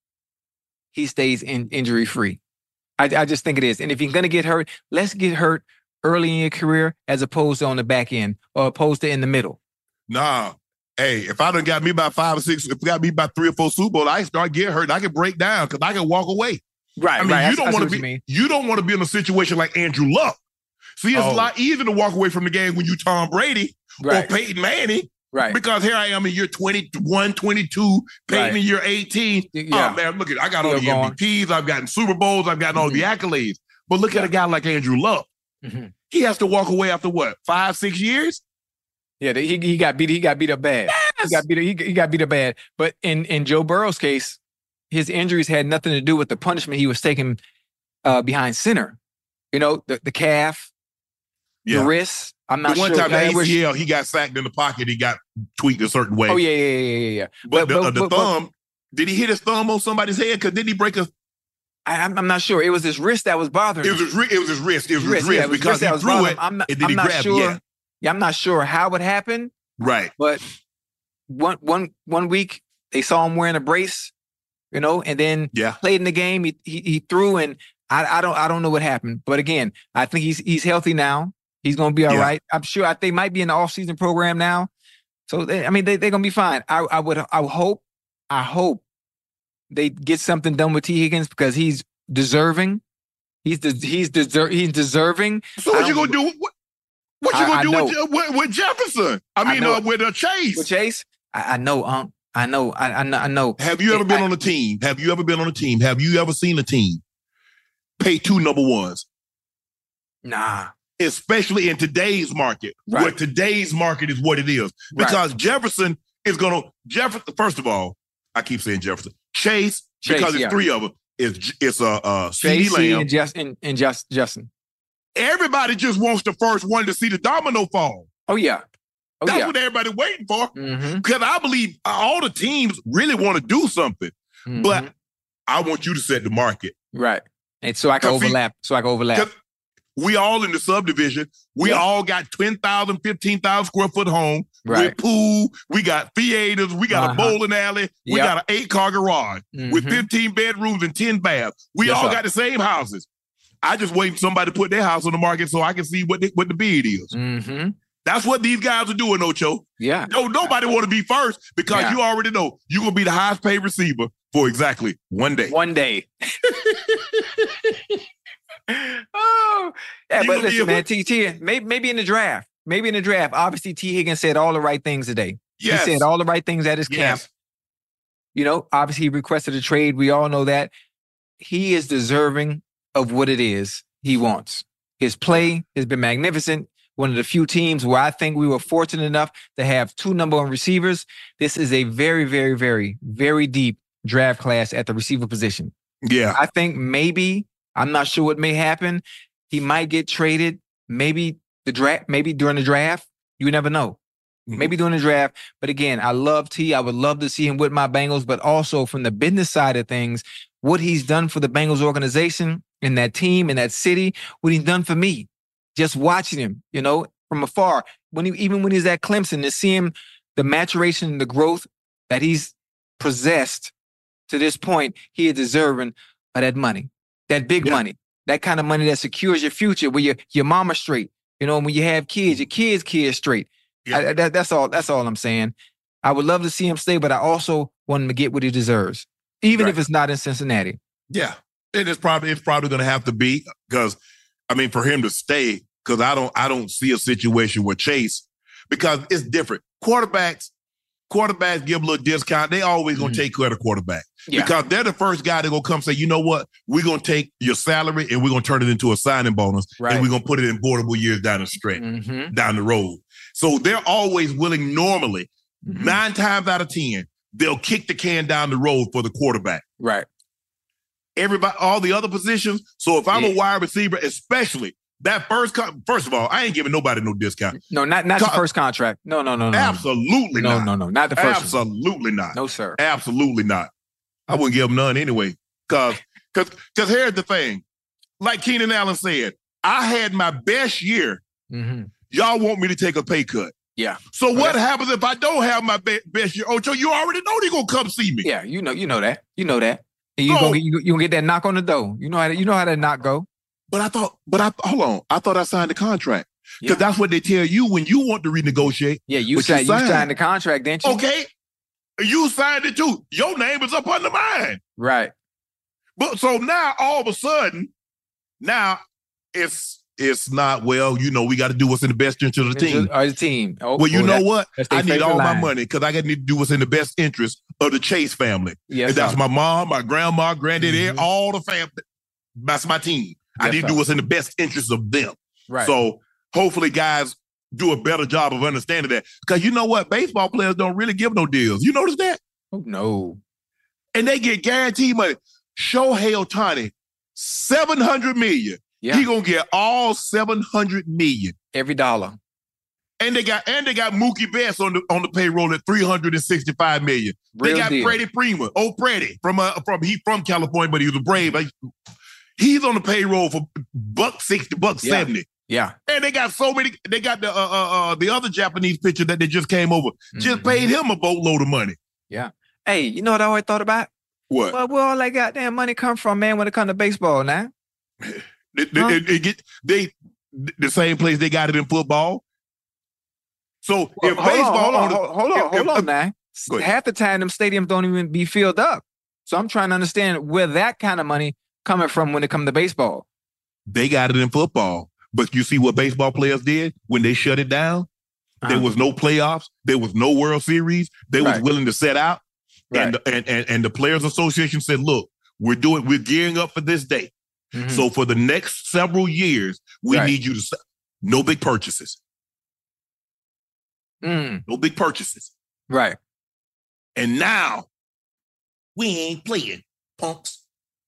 Speaker 6: he stays in injury free. I, I just think it is. And if you're going to get hurt, let's get hurt early in your career as opposed to on the back end or opposed to in the middle.
Speaker 2: Nah. Hey, if I done got me by five or six, if it got me by three or four Super Bowl, I start getting hurt. I can break down because I can walk away.
Speaker 6: Right,
Speaker 2: I mean,
Speaker 6: right.
Speaker 2: you don't want to be
Speaker 6: You mean.
Speaker 2: you don't want to be in a situation like Andrew Luck. See, it's
Speaker 6: Oh.
Speaker 2: a lot easier to walk away from the game when you Tom Brady
Speaker 6: Right.
Speaker 2: or Peyton Manning.
Speaker 6: Right.
Speaker 2: Because here I am in year twenty-one, twenty-two, Peyton
Speaker 6: Right.
Speaker 2: in year eighteen.
Speaker 6: Yeah.
Speaker 2: Oh, man, look at I got all
Speaker 6: Still
Speaker 2: the
Speaker 6: going.
Speaker 2: M V Ps. I've gotten Super Bowls. I've gotten all the accolades. But look at a guy like Andrew Luck.
Speaker 6: Mhm.
Speaker 2: He has to walk away after what, five, six years?
Speaker 6: Yeah, he he got beat. He got beat up bad. He got beat. He, he got beat up bad. But in in Joe Burrow's case, his injuries had nothing to do with the punishment he was taking uh, behind center. You know, the the calf, the wrist. I'm not
Speaker 2: the one
Speaker 6: sure.
Speaker 2: time the
Speaker 6: I
Speaker 2: A
Speaker 6: wish-
Speaker 2: C L, he got sacked in the pocket. He got tweaked a certain way.
Speaker 6: Oh yeah, yeah, yeah, yeah, yeah.
Speaker 2: But, the,
Speaker 6: but-
Speaker 2: uh, the
Speaker 6: but- but-
Speaker 2: thumb, did he hit his thumb on somebody's head? Because didn't he break a?
Speaker 6: I, I'm I'm not sure. It was his wrist that was bothering
Speaker 2: It
Speaker 6: him.
Speaker 2: was his, ri- it was his wrist. It was his
Speaker 6: Wrist,
Speaker 2: wrist
Speaker 6: yeah, it was
Speaker 2: because
Speaker 6: wrist that
Speaker 2: he
Speaker 6: was
Speaker 2: threw
Speaker 6: bothering
Speaker 2: it
Speaker 6: him. I'm not,
Speaker 2: and then
Speaker 6: I'm
Speaker 2: he
Speaker 6: not
Speaker 2: grabbed.
Speaker 6: sure.
Speaker 2: Yeah,
Speaker 6: Yeah, I'm not sure how it happened.
Speaker 2: right.
Speaker 6: But one one one week they saw him wearing a brace, you know, and then
Speaker 2: Yeah.
Speaker 6: played in the game. He he, he threw, and I, I don't I don't know what happened. But again, I think he's he's healthy now. He's gonna be all
Speaker 2: Yeah.
Speaker 6: right. I'm sure I, they might be in the offseason program now. So they, I mean they they're gonna be fine. I I would I would hope I hope they get something done with T. Higgins because he's deserving. He's de- he's deser- he's deserving.
Speaker 2: So
Speaker 6: I
Speaker 2: what you
Speaker 6: don't-
Speaker 2: gonna do? What, what you
Speaker 6: I-
Speaker 2: gonna
Speaker 6: I
Speaker 2: do
Speaker 6: know.
Speaker 2: with, Je- with with Jefferson? I
Speaker 6: I
Speaker 2: mean,
Speaker 6: know
Speaker 2: uh,
Speaker 6: it.
Speaker 2: with uh, Chase.
Speaker 6: With Chase, I, I know, um, I know, I, I know, I know.
Speaker 2: Have you ever
Speaker 6: I-
Speaker 2: been on a team? Have you ever been on a team? Have you ever seen a team pay two number ones?
Speaker 6: Nah.
Speaker 2: Especially in today's market,
Speaker 6: Right.
Speaker 2: where today's market is what it is.
Speaker 6: Right.
Speaker 2: Because Jefferson is gonna Jefferson. First of all, I keep saying Jefferson. Chase,
Speaker 6: Chase,
Speaker 2: because it's
Speaker 6: yeah.
Speaker 2: three of them. It's it's a uh, uh, CeeDee
Speaker 6: J C
Speaker 2: Lamb.
Speaker 6: and Just and, and Just Justin.
Speaker 2: Everybody just wants the first one to see the domino fall.
Speaker 6: Oh yeah. Oh
Speaker 2: That's
Speaker 6: yeah.
Speaker 2: what everybody waiting for.
Speaker 6: Mm-hmm.
Speaker 2: Because I believe all the teams really want to do something,
Speaker 6: Mm-hmm.
Speaker 2: but I want you to set the market.
Speaker 6: Right. And so I can
Speaker 2: Cause see-
Speaker 6: overlap. So I can overlap.
Speaker 2: 'Cause we all in the subdivision. We
Speaker 6: Yeah.
Speaker 2: all got ten thousand, fifteen thousand square foot home
Speaker 6: Right.
Speaker 2: with pool. We got theaters. We got
Speaker 6: Uh-huh.
Speaker 2: a bowling alley. We
Speaker 6: Yep.
Speaker 2: got an eight car garage with
Speaker 6: Mhm.
Speaker 2: fifteen bedrooms and ten baths. We
Speaker 6: Yes,
Speaker 2: all
Speaker 6: sir.
Speaker 2: got the same houses. I just waiting for somebody to put their house on the market so I can see what the, what the bid is.
Speaker 6: Mm-hmm.
Speaker 2: That's what these guys are doing, Ocho.
Speaker 6: Yeah.
Speaker 2: No, nobody want to be first because
Speaker 6: Yeah.
Speaker 2: you already know you're gonna be the highest paid receiver for exactly one day.
Speaker 6: One day. oh, yeah,
Speaker 2: You
Speaker 6: but
Speaker 2: gonna be
Speaker 6: listen,
Speaker 2: a-
Speaker 6: man. T T, maybe maybe in the draft, maybe in the draft. Obviously, T Higgins said all the right things today.
Speaker 2: Yes.
Speaker 6: He said all the right things at his camp.
Speaker 2: Yes.
Speaker 6: You know, obviously he requested a trade. We all know that. He is deserving of what it is he wants. His play has been magnificent. One of the few teams where I think we were fortunate enough to have two number one receivers. This is a very, very, very, very deep draft class at the receiver position.
Speaker 2: Yeah.
Speaker 6: I think maybe, I'm not sure what may happen. He might get traded. Maybe the draft, maybe during the draft. You never know.
Speaker 2: Mhm.
Speaker 6: Maybe during the draft. But again, I love T. I would love to see him with my Bengals, but also from the business side of things, what he's done for the Bengals organization and that team and that city, what he's done for me. Just watching him, you know, from afar. When he, even when he's at Clemson, to see him, the maturation and the growth that he's possessed to this point, he is deserving of that money, that big
Speaker 2: Yeah.
Speaker 6: money, that kind of money that secures your future, where your your mama's straight. You know, when you have kids, your kids' kids straight.
Speaker 2: Yeah.
Speaker 6: I- that, that's all. That's all I'm saying. I would love to see him stay, but I also want him to get what he deserves, even
Speaker 2: Right.
Speaker 6: if it's not in Cincinnati.
Speaker 2: Yeah. And it's probably it's probably gonna have to be because I mean, for him to stay, because I don't I don't see a situation where Chase, because it's different. Quarterbacks, quarterbacks give a little discount. They always gonna mm-hmm. take care of the quarterback. Yeah. Because they're the first guy that gonna come say, you know what, we're gonna take your salary and we're gonna turn it into a signing bonus, right. and we're gonna put it in portable years down the stretch, mm-hmm. down the road. So they're always willing, normally, mm-hmm. nine times out of ten, they'll kick the can down the road for the quarterback.
Speaker 6: Right.
Speaker 2: Everybody, all the other positions. So if I'm yeah. a wide receiver, especially that first, con- first of all, I ain't giving nobody no discount.
Speaker 6: No, not not Con- the first contract. No, no, no, no.
Speaker 2: Absolutely
Speaker 6: no,
Speaker 2: not.
Speaker 6: No, no, no, not the first.
Speaker 2: Absolutely
Speaker 6: one.
Speaker 2: not.
Speaker 6: No, sir.
Speaker 2: Absolutely not. I wouldn't give them none anyway. Cause, cause, cause here's the thing. Like Keenan Allen said, I had my best year.
Speaker 6: Mm-hmm.
Speaker 2: Y'all want me to take a pay cut.
Speaker 6: Yeah.
Speaker 2: So okay. what happens if I don't have my be- best year? Ocho, you already know they're gonna come see me.
Speaker 6: Yeah, you know, you know that. You know that. And you so, gonna you, you gonna get that knock on the door. You know how you know how that knock go.
Speaker 2: But I thought, but I hold on. I thought I signed the contract. Because yeah. that's what they tell you when you want to renegotiate.
Speaker 6: Yeah, you signed you, signed. you signed the contract, didn't you?
Speaker 2: Okay. You signed it too. Your name is up under mine.
Speaker 6: Right.
Speaker 2: But so now all of a sudden, now it's it's not, well, you know, we got to do what's in the best interest of the team.
Speaker 6: Or the team. Oh,
Speaker 2: well, you
Speaker 6: oh,
Speaker 2: know
Speaker 6: that,
Speaker 2: what? I need all
Speaker 6: line.
Speaker 2: my money because I got to need to do what's in the best interest of the Chase family.
Speaker 6: Yes,
Speaker 2: and that's
Speaker 6: sir.
Speaker 2: my mom, my grandma, granddaddy, mm-hmm. all the family. That's my team. Yes, I need to do what's in the best interest of them.
Speaker 6: Right.
Speaker 2: So hopefully guys do a better job of understanding that. Because you know what? Baseball players don't really give no deals. You notice that?
Speaker 6: Oh, no.
Speaker 2: And they get guaranteed money. Shohei Ohtani, seven hundred million dollars. Yeah. He gonna get all seven hundred million dollars.
Speaker 6: Every dollar.
Speaker 2: And they got and they got Mookie Betts on the on the payroll at three hundred sixty-five million dollars.
Speaker 6: Real
Speaker 2: they got
Speaker 6: deal.
Speaker 2: Freddie Freeman. Oh, Freddie from uh, from he from California, but he was a Brave. He's on the payroll for buck sixty, buck
Speaker 6: yeah.
Speaker 2: seventy.
Speaker 6: Yeah.
Speaker 2: And they got so many. They got the uh, uh, uh the other Japanese pitcher that they just came over. Mm-hmm. Just paid him a boatload of money.
Speaker 6: Yeah. Hey, you know what I always thought about?
Speaker 2: What?
Speaker 6: Well, where all that goddamn money come from, man? When it comes to baseball, now.
Speaker 2: they, they, huh? they, they get they the same place they got it in football. So if
Speaker 6: hold
Speaker 2: baseball,
Speaker 6: on, hold on,
Speaker 2: on the,
Speaker 6: hold on, hold on,
Speaker 2: if,
Speaker 6: hold
Speaker 2: if,
Speaker 6: on now. Half the time, them stadiums don't even be filled up. So I'm trying to understand where that kind of money coming from when it comes to baseball.
Speaker 2: They got it in football, but you see what baseball players did when they shut it down? Uh-huh. There was no playoffs. There was no World Series. They right. was willing to set out. Right. And, and, and, and the Players Association said, look, we're doing, we're gearing up for this day. Mm-hmm. So for the next several years, we right. need you to, no big purchases.
Speaker 6: Mm.
Speaker 2: No big purchases.
Speaker 6: Right.
Speaker 2: And now, we ain't playing, punks.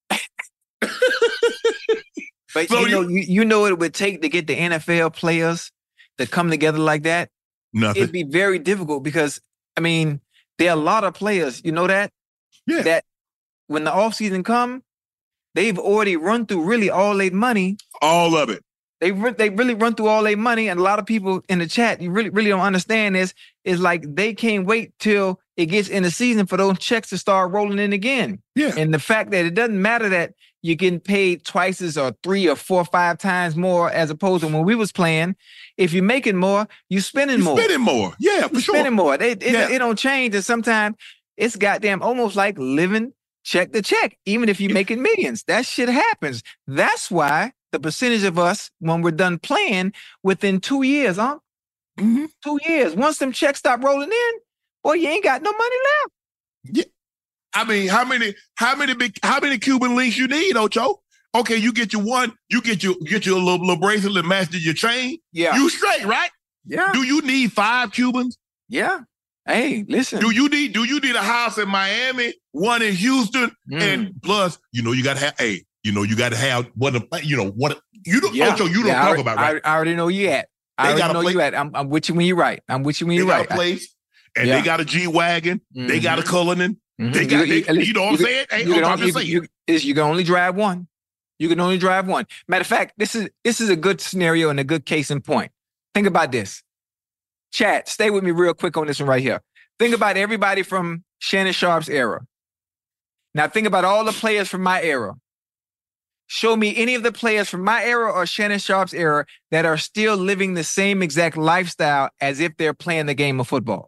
Speaker 6: But
Speaker 2: so
Speaker 6: you know,
Speaker 2: you,
Speaker 6: you, you know what it would take to get the N F L players to come together like that?
Speaker 2: Nothing.
Speaker 6: It'd be very difficult because, I mean, there are a lot of players, you know that?
Speaker 2: Yeah.
Speaker 6: That when the offseason come, they've already run through really all their money.
Speaker 2: All of it.
Speaker 6: They re- they really run through all their money. And a lot of people in the chat, you really, really don't understand this, is like they can't wait till it gets in the season for those checks to start rolling in again.
Speaker 2: Yeah.
Speaker 6: And the fact that it doesn't matter that you're getting paid twice as or three or four or five times more as opposed to when we was playing. If you're making more, you're spending
Speaker 2: you're
Speaker 6: more.
Speaker 2: Spending more. Yeah, for
Speaker 6: you're
Speaker 2: sure.
Speaker 6: Spending more. It, it,
Speaker 2: yeah.
Speaker 6: it don't change. And sometimes it's goddamn almost like living check to check, even if you're making millions. That shit happens. That's why the percentage of us, when we're done playing, within two years, huh?
Speaker 2: Mm-hmm.
Speaker 6: Two years. Once them checks stop rolling in, boy, you ain't got no money left.
Speaker 2: Yeah. I mean, how many, how many big, how many Cuban links you need, Ocho? Okay, you get your one, you get your get your little, little bracelet that matches your chain.
Speaker 6: Yeah.
Speaker 2: You straight, right?
Speaker 6: Yeah.
Speaker 2: Do you need five Cubans?
Speaker 6: Yeah. Hey, listen.
Speaker 2: Do you need do you need a house in Miami, one in Houston, mm. and plus, you know, you gotta have hey, you know, you gotta have one of you know what you don't
Speaker 6: yeah.
Speaker 2: Ocho, you don't
Speaker 6: yeah,
Speaker 2: talk
Speaker 6: already,
Speaker 2: about right.
Speaker 6: I, I already know you at. I
Speaker 2: they
Speaker 6: already know
Speaker 2: place,
Speaker 6: you at. I'm, I'm with you when you're right. I'm with you when you're
Speaker 2: they
Speaker 6: right.
Speaker 2: Got a place, and yeah. they got a G Wagon, mm-hmm. they got a Cullinan.
Speaker 6: Mm-hmm.
Speaker 2: They got,
Speaker 6: you,
Speaker 2: they,
Speaker 6: you,
Speaker 2: you know what I'm saying? Hey,
Speaker 6: you,
Speaker 2: I'm
Speaker 6: can,
Speaker 2: just
Speaker 6: you,
Speaker 2: saying.
Speaker 6: You, you can only drive one. You can only drive one. Matter of fact, this is this is a good scenario and a good case in point. Think about this. Chat, stay with me real quick on this one right here. Think about everybody from Shannon Sharpe's era. Now think about all the players from my era. Show me any of the players from my era or Shannon Sharpe's era that are still living the same exact lifestyle as if they're playing the game of football.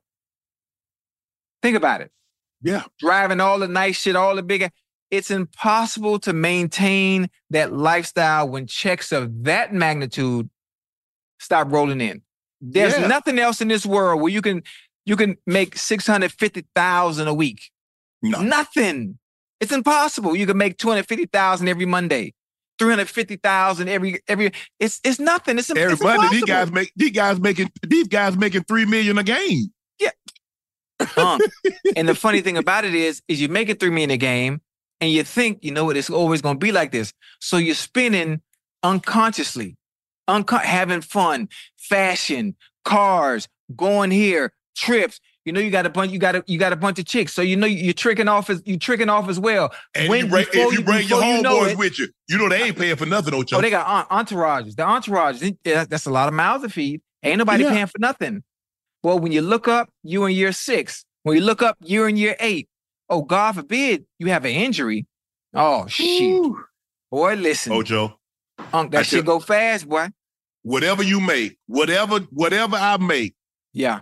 Speaker 6: Think about it.
Speaker 2: Yeah.
Speaker 6: Driving all the nice shit, all the big. It's impossible to maintain that lifestyle when checks of that magnitude stop rolling in. There's
Speaker 2: Yeah.
Speaker 6: nothing else in this world where you can you can make six hundred fifty thousand a week.
Speaker 2: No.
Speaker 6: Nothing. It's impossible. You can make two hundred fifty thousand every Monday, three hundred fifty thousand every every. It's it's nothing. It's,
Speaker 2: Every
Speaker 6: it's
Speaker 2: Monday, these
Speaker 6: impossible.
Speaker 2: guys make these guys making these guys making three million a game.
Speaker 6: Um, and the funny thing about it is, is you make it three million a game, and you think, you know what, it's always going to be like this. So you're spending unconsciously, unco- having fun, fashion, cars, going here, trips. You know, you got a bunch, you got a, you got a bunch of chicks. So you know you're tricking off as you tricking off as well.
Speaker 2: And
Speaker 6: When-
Speaker 2: you bring,
Speaker 6: before
Speaker 2: if you bring your
Speaker 6: before you know
Speaker 2: homeboys
Speaker 6: it-
Speaker 2: with you, you know they ain't paying for nothing, Ocho.
Speaker 6: Oh, they got en- entourages. The entourages, yeah, that's a lot of mouths to feed. Ain't nobody
Speaker 2: Yeah.
Speaker 6: paying for nothing. Well, when you look up, you're in year six. When you look up, you're in year eight. Oh, God forbid you have an injury. Oh, shit. Boy, listen.
Speaker 2: Ocho,
Speaker 6: Unc,
Speaker 2: I
Speaker 6: that shit
Speaker 2: tell-
Speaker 6: go fast, boy.
Speaker 2: whatever you make, whatever whatever I make,
Speaker 6: Yeah.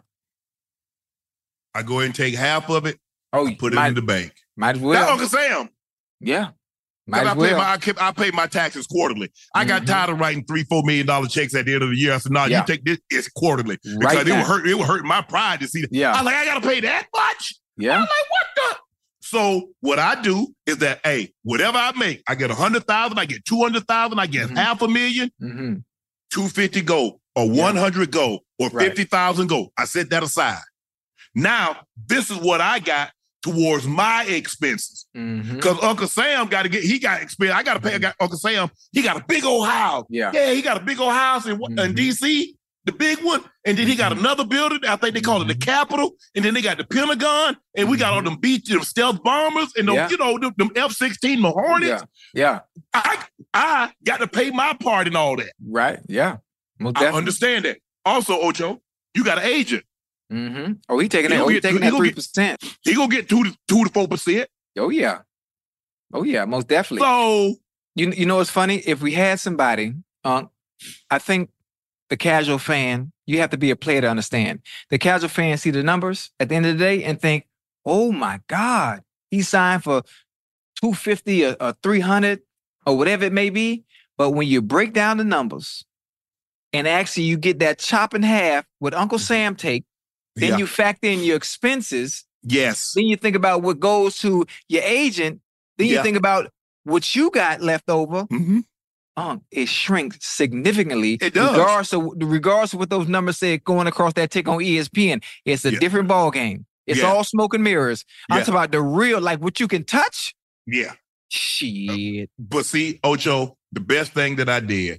Speaker 2: I go ahead and take half of it,
Speaker 6: Oh,
Speaker 2: I put it
Speaker 6: might,
Speaker 2: in the bank.
Speaker 6: might as
Speaker 2: Now,
Speaker 6: well.
Speaker 2: Uncle Sam,
Speaker 6: Yeah.
Speaker 2: 'cause
Speaker 6: Might
Speaker 2: I
Speaker 6: as
Speaker 2: pay
Speaker 6: well.
Speaker 2: my I, keep, I pay my taxes quarterly. I got
Speaker 6: Mhm.
Speaker 2: tired of writing three, four million dollar checks at the end of the year. I said, "No,
Speaker 6: Yeah.
Speaker 2: you take this. It's quarterly because
Speaker 6: Right
Speaker 2: it
Speaker 6: now.
Speaker 2: would hurt. It would hurt my pride to see that.
Speaker 6: Yeah.
Speaker 2: I was like, I gotta pay that much.
Speaker 6: Yeah.
Speaker 2: I'm like, what the? So what I do is that, hey, whatever I make, I get a hundred thousand, I get two hundred thousand, I get
Speaker 6: Mhm.
Speaker 2: half a million,
Speaker 6: Mm-hmm.
Speaker 2: two fifty go, or
Speaker 6: Yeah.
Speaker 2: one hundred go, or
Speaker 6: Right.
Speaker 2: fifty thousand go. I set that aside. Now this is what I got towards my expenses.
Speaker 6: Mm-hmm.
Speaker 2: Because Uncle Sam got to get, he got expense. I got to pay. I got Uncle Sam. He got a big old house.
Speaker 6: Yeah.
Speaker 2: Yeah, he got a big old house in, in
Speaker 6: Mhm.
Speaker 2: D C, the big one. And then he got
Speaker 6: Mhm.
Speaker 2: another building. I think they call it the
Speaker 6: Mhm.
Speaker 2: Capitol. And then they got the Pentagon. And we got all them beach, them stealth bombers, and them,
Speaker 6: Yeah.
Speaker 2: you know, them, them F sixteen, the Hornets.
Speaker 6: Yeah. Yeah.
Speaker 2: I I got to pay my part in all that.
Speaker 6: Right. Yeah. Most
Speaker 2: I
Speaker 6: definitely.
Speaker 2: understand that. Also, Ocho, you got an agent.
Speaker 6: Mm-hmm. Oh, he taking
Speaker 2: He
Speaker 6: that.
Speaker 2: gonna
Speaker 6: Oh, he
Speaker 2: get-
Speaker 6: taking
Speaker 2: he
Speaker 6: that
Speaker 2: gonna
Speaker 6: three
Speaker 2: get-
Speaker 6: percent.
Speaker 2: He gonna get two to two to four percent.
Speaker 6: Oh yeah. Oh yeah. Most definitely.
Speaker 2: So
Speaker 6: You you know what's funny? If we had somebody, um, I think the casual fan, you have to be a player to understand. The casual fan see the numbers at the end of the day and think, oh my God, he signed for two fifty or, or three hundred or whatever it may be. But when you break down the numbers and actually you get that chop in half what Uncle Sam take, then
Speaker 2: Yeah.
Speaker 6: you factor in your expenses.
Speaker 2: yes,
Speaker 6: Then you think about what goes to your agent. Then you
Speaker 2: Yeah.
Speaker 6: think about what you got left over.
Speaker 2: Mhm.
Speaker 6: Um, it shrinks significantly.
Speaker 2: It does.
Speaker 6: Regardless of, regardless of what those numbers say going across that tick on E S P N. It's a
Speaker 2: Yeah.
Speaker 6: different ball game. It's
Speaker 2: Yeah.
Speaker 6: all smoke and mirrors. I'm
Speaker 2: Yeah.
Speaker 6: talking about the real, like what you can touch.
Speaker 2: yeah.
Speaker 6: Shit.
Speaker 2: But see, Ocho, the best thing that I did,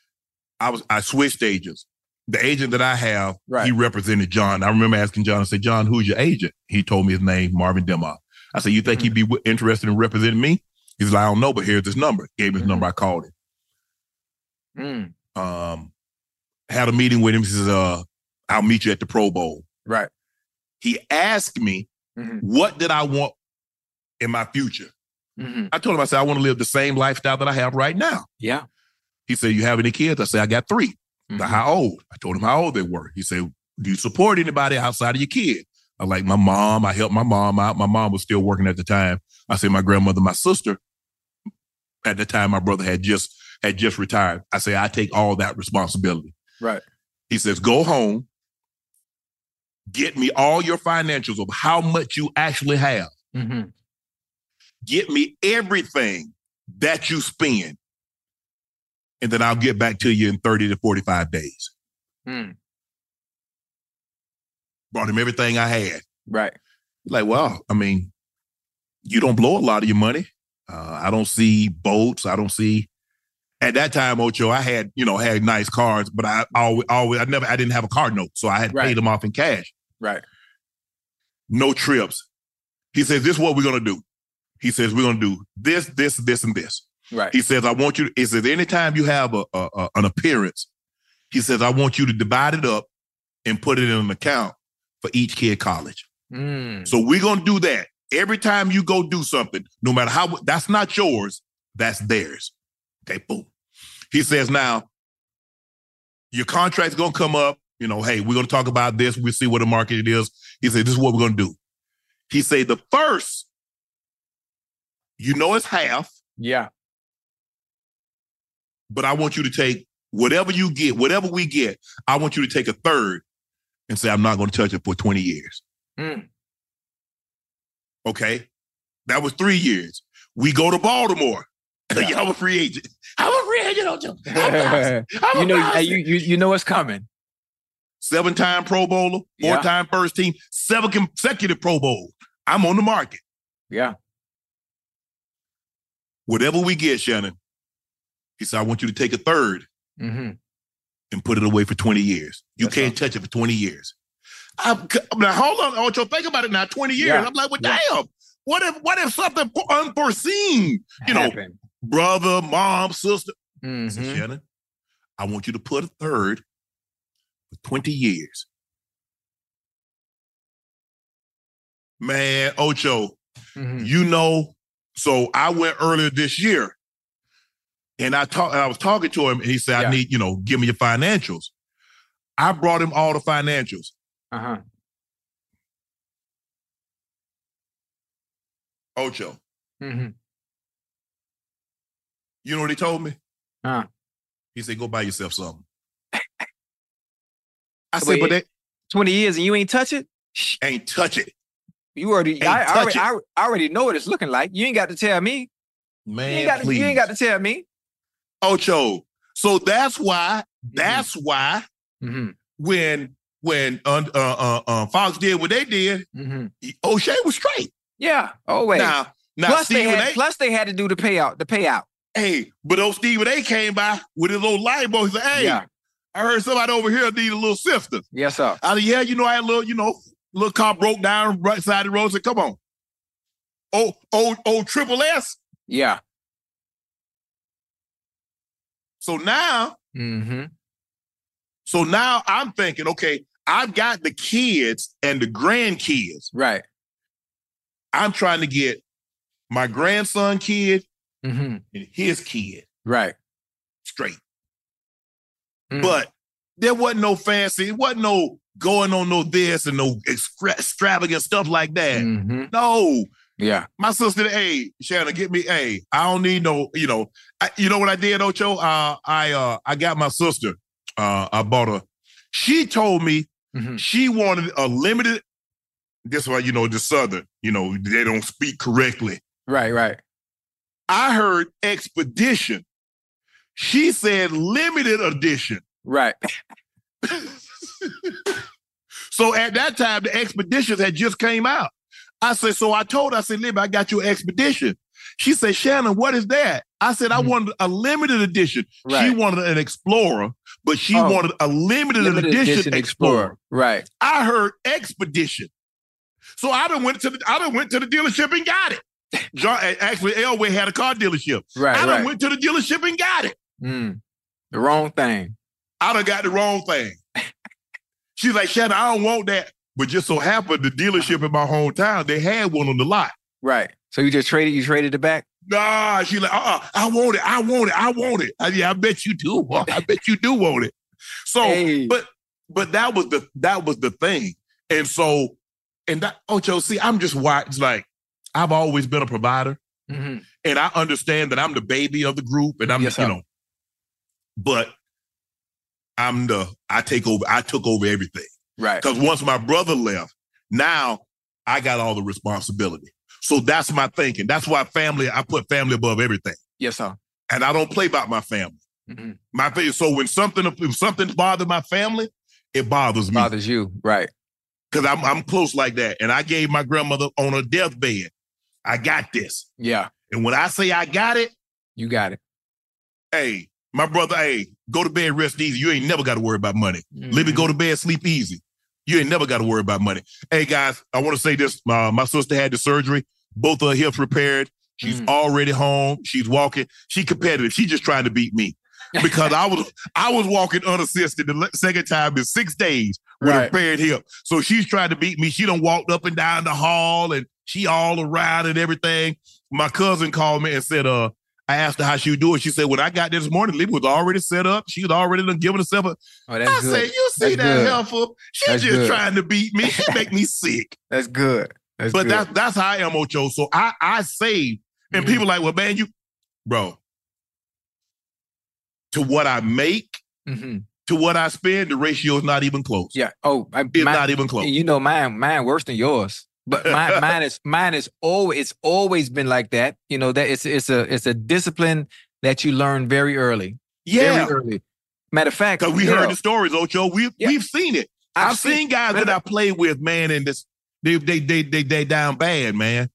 Speaker 2: I was I switched agents. The agent that I have,
Speaker 6: Right.
Speaker 2: he represented John. I remember asking John, I said, John, who's your agent? He told me his name, Marvin Demoff. I said, you think he'd be w- interested in representing me? He's like, I don't know, but here's his number. Gave me his
Speaker 6: Mhm.
Speaker 2: number. I called
Speaker 6: Mm,
Speaker 2: him. Um, had a meeting with him. He says, uh, I'll meet you at the Pro Bowl.
Speaker 6: right.
Speaker 2: He asked me,
Speaker 6: Mhm,
Speaker 2: what did I want in my future?
Speaker 6: mhm.
Speaker 2: I told him, I said, I want to live the same lifestyle that I have right now.
Speaker 6: Yeah.
Speaker 2: He said, you have any kids? I said, I got three.
Speaker 6: Mhm.
Speaker 2: Now, how old? I told him how old they were. He said, do you support anybody outside of your kid? I like my mom. I helped my mom out. My mom was still working at the time. I said, my grandmother, my sister. At the time, my brother had just had just retired. I say, I take all that responsibility.
Speaker 6: Right.
Speaker 2: He says, go home, get me all your financials of how much you actually have.
Speaker 6: Mhm.
Speaker 2: Get me everything that you spend. And then I'll get back to you in thirty to forty-five days.
Speaker 6: Mm,
Speaker 2: Brought him everything I had.
Speaker 6: right.
Speaker 2: Like, well, I mean, you don't blow a lot of your money. Uh, I don't see boats. I don't see. At that time, Ocho, I had, you know, had nice cars, but I always, always, I never, I didn't have a car note, so I had to pay
Speaker 6: Right.
Speaker 2: them off in cash.
Speaker 6: Right.
Speaker 2: No trips. He says, "This is what we're gonna do." He says, "We're gonna do this, this, this, and this."
Speaker 6: Right.
Speaker 2: He says, "I want you." He says, "Anytime you have a, a, a an appearance," he says, "I want you to divide it up and put it in an account for each kid college."
Speaker 6: Mm,
Speaker 2: So we're gonna do that. Every time you go do something, no matter how, that's not yours, that's theirs. Okay, boom. He says, now, your contract's gonna come up, you know, hey, we're gonna talk about this, we'll see what the market is. He said, this is what we're gonna do. He said, the first, you know it's half,
Speaker 6: yeah.
Speaker 2: but I want you to take whatever you get, whatever we get, I want you to take a third and say, I'm not going to touch it for twenty years.
Speaker 6: Mm.
Speaker 2: Okay? That was three years. We go to Baltimore.
Speaker 6: Yeah.
Speaker 2: I'm a free agent. I'm a free agent, Ocho. I'm, I'm
Speaker 6: you know,
Speaker 2: a
Speaker 6: you, you you know what's coming.
Speaker 2: Seven-time Pro Bowler, four-time yeah. first team, seven consecutive Pro Bowls. I'm on the market.
Speaker 6: Yeah.
Speaker 2: Whatever we get, Shannon, he said, I want you to take a third
Speaker 6: mm-hmm.
Speaker 2: and put it away for twenty years. You
Speaker 6: That's
Speaker 2: can't
Speaker 6: right.
Speaker 2: touch it for twenty years. I'm, now, hold on, Ocho, think about it now, twenty years.
Speaker 6: Yeah.
Speaker 2: I'm like, well,
Speaker 6: yeah.
Speaker 2: damn, what if what if something unforeseen, you
Speaker 6: Happened.
Speaker 2: know, brother, mom, sister.
Speaker 6: Mm-hmm.
Speaker 2: I said, Shannon, I want you to put a third for twenty years. Man, Ocho,
Speaker 6: mm-hmm.
Speaker 2: you know, so I went earlier this year and I talk, I was talking to him and he said,
Speaker 6: yeah.
Speaker 2: I need, you know, give me your financials. I brought him all the financials.
Speaker 6: Uh-huh.
Speaker 2: Ocho.
Speaker 6: Mm-hmm.
Speaker 2: You know what he told me?
Speaker 6: Uh.
Speaker 2: He said, go buy yourself something. I
Speaker 6: So
Speaker 2: said,
Speaker 6: wait,
Speaker 2: but that
Speaker 6: twenty years and you ain't touch it?
Speaker 2: ain't touch it.
Speaker 6: You already,
Speaker 2: Ain't
Speaker 6: I, I,
Speaker 2: touch
Speaker 6: already
Speaker 2: it.
Speaker 6: I, I already know what it's looking like. You ain't got to tell me.
Speaker 2: Man,
Speaker 6: you ain't got to,
Speaker 2: please.
Speaker 6: you ain't got to tell me.
Speaker 2: Ocho. So that's why, that's why
Speaker 6: Mm-hmm.
Speaker 2: when when uh, uh, uh, uh, Fox did what they did,
Speaker 6: Mm-hmm.
Speaker 2: O'Shea was straight.
Speaker 6: Yeah. Oh wait.
Speaker 2: Now, now
Speaker 6: plus they
Speaker 2: Stephen
Speaker 6: had,
Speaker 2: A.
Speaker 6: plus they had to do the payout. The payout.
Speaker 2: Hey, but old Stephen A. came by with his little light bulb. He said, hey,
Speaker 6: Yeah.
Speaker 2: I heard somebody over here need a little sister.
Speaker 6: Yes, sir.
Speaker 2: I said, yeah, you know, I had a little, you know, little car broke down right side of the road. I said, come on. Oh, oh, oh, triple S.
Speaker 6: Yeah.
Speaker 2: So now,
Speaker 6: Mm-hmm.
Speaker 2: so now I'm thinking, okay, I've got the kids and the grandkids.
Speaker 6: Right.
Speaker 2: I'm trying to get my grandson kid
Speaker 6: Mm-hmm.
Speaker 2: and his kid
Speaker 6: Right.
Speaker 2: straight.
Speaker 6: Mm.
Speaker 2: But there wasn't no fancy, it wasn't no going on no this and no extra- extravagant stuff like that.
Speaker 6: Mm-hmm.
Speaker 2: No.
Speaker 6: Yeah.
Speaker 2: My sister, hey, Shannon, get me, hey, I don't need no, you know, I, you know what I did, Ocho? Uh, I uh, I got my sister, uh, I bought her. She told me
Speaker 6: Mm-hmm.
Speaker 2: she wanted a limited, this why, you know, the Southern, you know, they don't speak correctly.
Speaker 6: Right, right.
Speaker 2: I heard expedition. She said limited edition.
Speaker 6: Right.
Speaker 2: So at that time, the expeditions had just came out. I said, so I told her, I said, Libby, I got you an expedition. She said, Shannon, what is that? I said, I
Speaker 6: Mhm.
Speaker 2: wanted a limited edition.
Speaker 6: Right.
Speaker 2: She wanted an Explorer, but she
Speaker 6: Oh.
Speaker 2: wanted a limited,
Speaker 6: Limited
Speaker 2: edition,
Speaker 6: edition
Speaker 2: Explorer.
Speaker 6: Right.
Speaker 2: I heard expedition. So I done went to the I done went to the dealership and got it. John, actually, Elway had a car dealership.
Speaker 6: Right,
Speaker 2: I done
Speaker 6: right.
Speaker 2: went to the dealership and got it.
Speaker 6: Mm. The wrong thing.
Speaker 2: I done got the wrong thing. She's like, Shannon, I don't want that. But just so happened, the dealership in my hometown, they had one on the lot.
Speaker 6: Right. So you just traded, you traded it back?
Speaker 2: Nah, she like, uh-uh, I want it, I want it, I want it. I, yeah, I bet you do. want- I bet you do want it. So,
Speaker 6: Hey.
Speaker 2: but but that was the that was the thing. And so, and that, Ocho, see, I'm just wired. It's like, I've always been a provider.
Speaker 6: Mm-hmm.
Speaker 2: And I understand that I'm the baby of the group and I'm,
Speaker 6: Yes,
Speaker 2: you
Speaker 6: sir.
Speaker 2: know, but I'm the, I take over, I took over everything.
Speaker 6: Right.
Speaker 2: Because once my brother left, now I got all the responsibility. So that's my thinking. That's why family, I put family above everything.
Speaker 6: Yes, sir.
Speaker 2: And I don't play about my family.
Speaker 6: Mm-hmm.
Speaker 2: My fa- So when something, if something bothers my family, it bothers me.
Speaker 6: Bothers you. Right.
Speaker 2: Because I'm, I'm close like that. And I gave my grandmother on her deathbed, I got this.
Speaker 6: Yeah.
Speaker 2: And when I say I got it,
Speaker 6: You got it.
Speaker 2: hey, my brother, hey, go to bed, rest easy. You ain't never got to worry about money.
Speaker 6: Mhm.
Speaker 2: Libby, go to bed, sleep easy. You ain't never got to worry about money. Hey, guys, I want to say this. Uh, my sister had the surgery. Both of her hips repaired. She's
Speaker 6: Mm.
Speaker 2: already home. She's walking. She competitive. She just trying to beat me because I was I was walking unassisted the le- second time in six days with a
Speaker 6: Right.
Speaker 2: repaired hip. So she's trying to beat me. She done walked up and down the hall and she all around and everything. My cousin called me and said, uh, I asked her how she was doing. She said, when I got there this morning, Libby was already set up. She was already done giving herself a.
Speaker 6: Oh, that's
Speaker 2: I
Speaker 6: good.
Speaker 2: said, you see
Speaker 6: That's
Speaker 2: that
Speaker 6: good.
Speaker 2: helpful? She
Speaker 6: That's
Speaker 2: just
Speaker 6: good.
Speaker 2: trying to beat me. She make me sick.
Speaker 6: That's good. That's
Speaker 2: But
Speaker 6: good.
Speaker 2: that's that's how I am, Ocho. So I I save, and
Speaker 6: Mhm.
Speaker 2: people like, well, man, you, bro, to what I make,
Speaker 6: Mm-hmm.
Speaker 2: to what I spend, the ratio is not even close.
Speaker 6: Yeah. Oh, I,
Speaker 2: it's
Speaker 6: mine,
Speaker 2: not even close.
Speaker 6: You know, mine, mine worse than yours. But mine, mine is mine is always it's always been like that. You know that it's it's a it's a discipline that you learn very early.
Speaker 2: Yeah.
Speaker 6: Very early. Matter of fact,
Speaker 2: because we
Speaker 6: yeah.
Speaker 2: heard the stories, Ocho. We've
Speaker 6: yeah.
Speaker 2: we've seen it. I've, I've seen, seen guys that I played with, man, and this they they they they they down bad, man.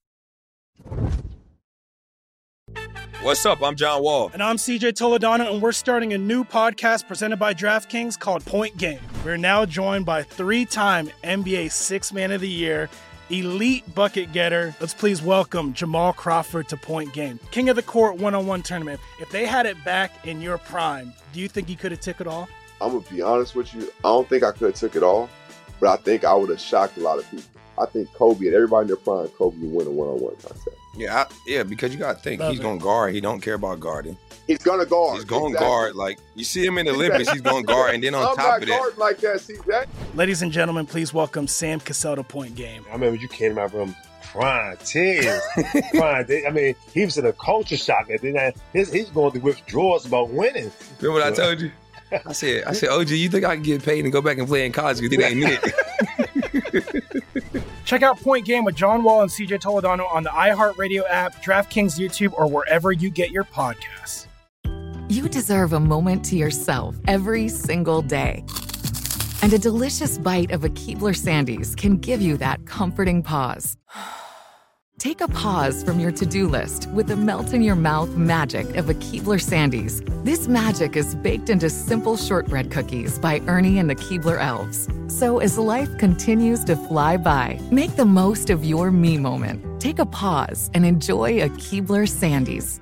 Speaker 1: What's up? I'm John Wall.
Speaker 7: And I'm C J Toledano, and we're starting a new podcast presented by DraftKings called Point Game. We're now joined by three-time N B A Sixth Man of the Year, elite bucket getter. Let's please welcome Jamal Crawford to Point Game. King of the Court one-on-one tournament. If they had it back in your prime, do you think you could have took it all?
Speaker 8: I'm going to be honest with you. I don't think I could have took it all, but I think I would have shocked a lot of people. I think Kobe and everybody in their prime, Kobe would win a one-on-one contest.
Speaker 1: Yeah, I, yeah, because you got to think,
Speaker 7: Love
Speaker 1: he's
Speaker 7: it.
Speaker 1: going to guard. He don't care about guarding.
Speaker 8: He's going to guard.
Speaker 1: He's going to
Speaker 8: exactly.
Speaker 1: guard. Like, you see him in the Olympics, he's going to guard. And then on
Speaker 8: I'm
Speaker 1: top
Speaker 8: not
Speaker 1: of that.
Speaker 8: guarding like that, C J.
Speaker 7: Ladies and gentlemen, please welcome Sam Cassell to Point Game.
Speaker 9: I remember you came to my room crying, tears, crying. I mean, he was in a culture shock. And then his, he's going through withdrawals about winning.
Speaker 1: Remember what I told you? I said, I said, O G, you think I can get paid and go back and play in college because it ain't it?
Speaker 7: Check out Point Game with John Wall and C J Toledano on the iHeartRadio app, DraftKings YouTube, or wherever you get your podcasts.
Speaker 5: You deserve a moment to yourself every single day. And a delicious bite of a Keebler Sandies can give you that comforting pause. Take a pause from your to-do list with the melt-in-your-mouth magic of a Keebler Sandies. This magic is baked into simple shortbread cookies by Ernie and the Keebler Elves. So as life continues to fly by, make the most of your me moment. Take a pause and enjoy a Keebler Sandies.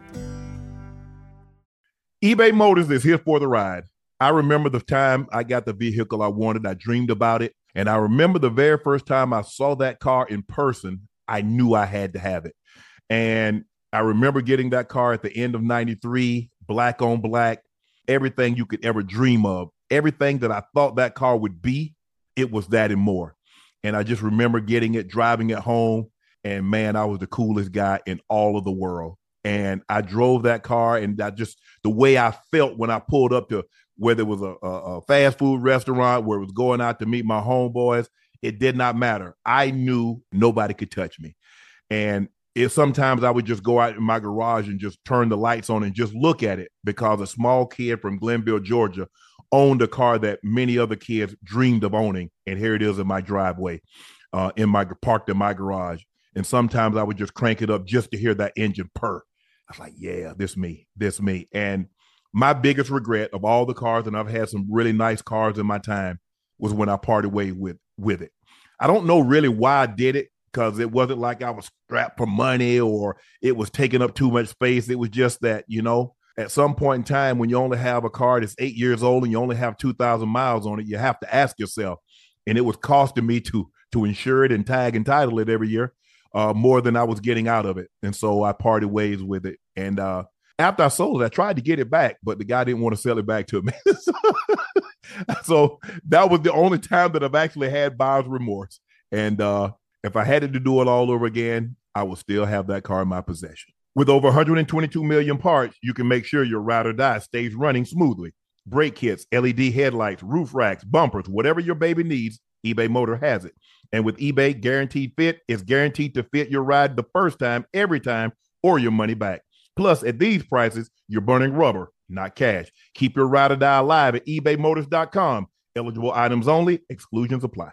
Speaker 2: eBay Motors is here for the ride. I remember the time I got the vehicle I wanted. I dreamed about it. And I remember the very first time I saw that car in person, I knew I had to have it. And I remember getting that car at the end of ninety-three, black on black, everything you could ever dream of. Everything that I thought that car would be, it was that and more. And I just remember getting it, driving it home. And man, I was the coolest guy in all of the world. And I drove that car, and I just, the way I felt when I pulled up to whether it was a, a, a fast food restaurant, where it was going out to meet my homeboys, it did not matter. I knew nobody could touch me. And if sometimes I would just go out in my garage and just turn the lights on and just look at it, because a small kid from Glenville, Georgia, owned a car that many other kids dreamed of owning. And here it is in my driveway, uh, in my parked in my garage. And sometimes I would just crank it up just to hear that engine purr. I was like, yeah, this me, this me. And my biggest regret of all the cars, and I've had some really nice cars in my time, was when I parted ways with, with it. I don't know really why I did it, because it wasn't like I was strapped for money or it was taking up too much space. It was just that, you know, at some point in time, when you only have a car that's eight years old and you only have two thousand miles on it, you have to ask yourself, and it was costing me to, to insure it and tag and title it every year, uh, more than I was getting out of it. And so I parted ways with it. And, uh, after I sold it, I tried to get it back, but the guy didn't want to sell it back to me. so, so that was the only time that I've actually had buyer's remorse. And uh, if I had to do it all over again, I would still have that car in my possession. With over one hundred twenty-two million parts, you can make sure your ride or die stays running smoothly. Brake kits, L E D headlights, roof racks, bumpers, whatever your baby needs, eBay Motor has it. And with eBay Guaranteed Fit, it's guaranteed to fit your ride the first time, every time, or your money back. Plus, at these prices, you're burning rubber, not cash. Keep your ride or die alive at ebay motors dot com. Eligible items only. Exclusions apply.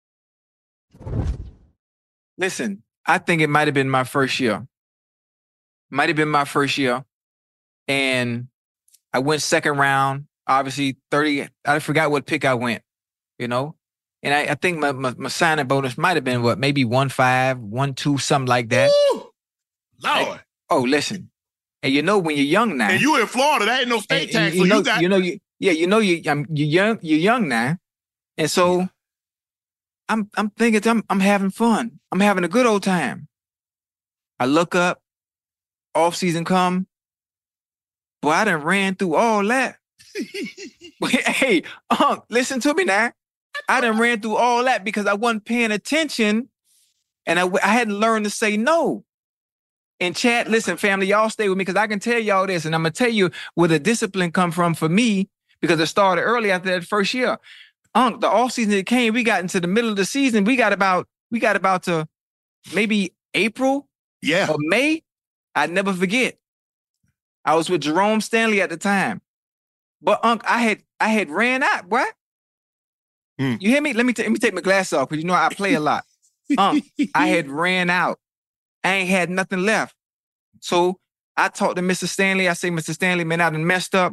Speaker 6: Listen, I think it might have been my first year. Might have been my first year. And I went second round, obviously thirty. I forgot what pick I went, you know? And I, I think my, my, my signing bonus might have been what, maybe one five, one two, something like that.
Speaker 2: Ooh, Lord.
Speaker 6: Oh, listen. And you know when you're young now.
Speaker 2: And you in Florida, that ain't no state
Speaker 6: and,
Speaker 2: tax.
Speaker 6: You,
Speaker 2: so
Speaker 6: know,
Speaker 2: you got
Speaker 6: you know, you yeah, you know, you I'm you young, you're young now, and so I'm I'm thinking I'm I'm having fun. I'm having a good old time. I look up, off season come. Boy, I done ran through all that. Hey, um, listen to me now. I done ran through all that because I wasn't paying attention, and I I hadn't learned to say no. And chat, listen, family, y'all stay with me because I can tell y'all this, and I'm gonna tell you where the discipline come from for me, because it started early after that first year. Unc, the off season that came, we got into the middle of the season. We got about, we got about to maybe April
Speaker 2: yeah.
Speaker 6: or May. I'd never forget. I was with Jerome Stanley at the time. But Unc, I had I had ran out, boy.
Speaker 2: Mm.
Speaker 6: You hear me? Let me, t- let me take my glasses off because you know I play a lot. Unc, I had ran out. I ain't had nothing left. So I talked to Mister Stanley. I say, Mister Stanley, man, I done messed up.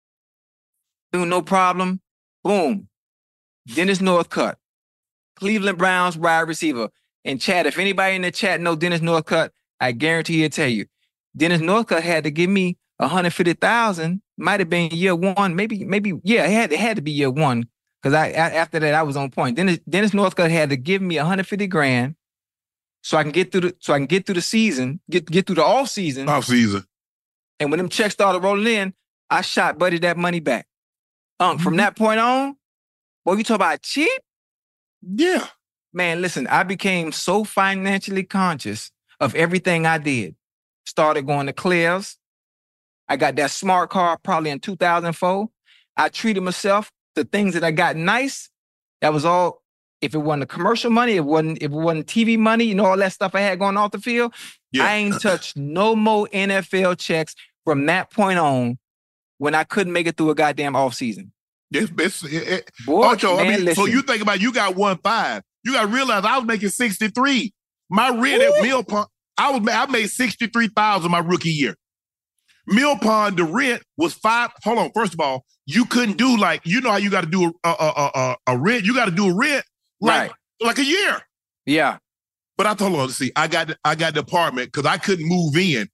Speaker 6: Dude, no problem. Boom. Dennis Northcutt, Cleveland Browns wide receiver. And chat, if anybody in the chat know Dennis Northcutt, I guarantee he'll tell you. Dennis Northcutt had to give me one hundred fifty thousand dollars. Might have been year one. Maybe, maybe, yeah, it had, it had to be year one. Because I, I after that, I was on point. Dennis, Dennis Northcutt had to give me one hundred fifty grand so I can get through the so I can get through the season, get get through the off season.
Speaker 2: Off season.
Speaker 6: And when them checks started rolling in, I shot Buddy that money back. Um, mm-hmm. From that point on, boy, you talk about cheap?
Speaker 2: Yeah.
Speaker 6: Man, listen, I became so financially conscious of everything I did. Started going to Claire's. I got that smart car probably in two thousand four. I treated myself. The things that I got nice, that was all, if it wasn't the commercial money, it wasn't, if it wasn't T V money, you know, all that stuff I had going off the field. Yeah. I ain't touched no more N F L checks from that point on when I couldn't make it through a goddamn off season.
Speaker 2: It's, it's, it, it,
Speaker 6: Boy,
Speaker 2: Ocho,
Speaker 6: man,
Speaker 2: I mean,
Speaker 6: listen.
Speaker 2: so you think about, you got one five. You got to realize I was making sixty-three. My rent
Speaker 6: Ooh.
Speaker 2: at Mill Pond, I was I made sixty-three thousand my rookie year. Mill Pond, the rent was five. Hold on. First of all, you couldn't do like, you know how you got to do a, a, a, a, a rent. You got to do a rent like,
Speaker 6: right.
Speaker 2: like a year.
Speaker 6: Yeah.
Speaker 2: But I told her, see, I got, I got the apartment because I couldn't move in.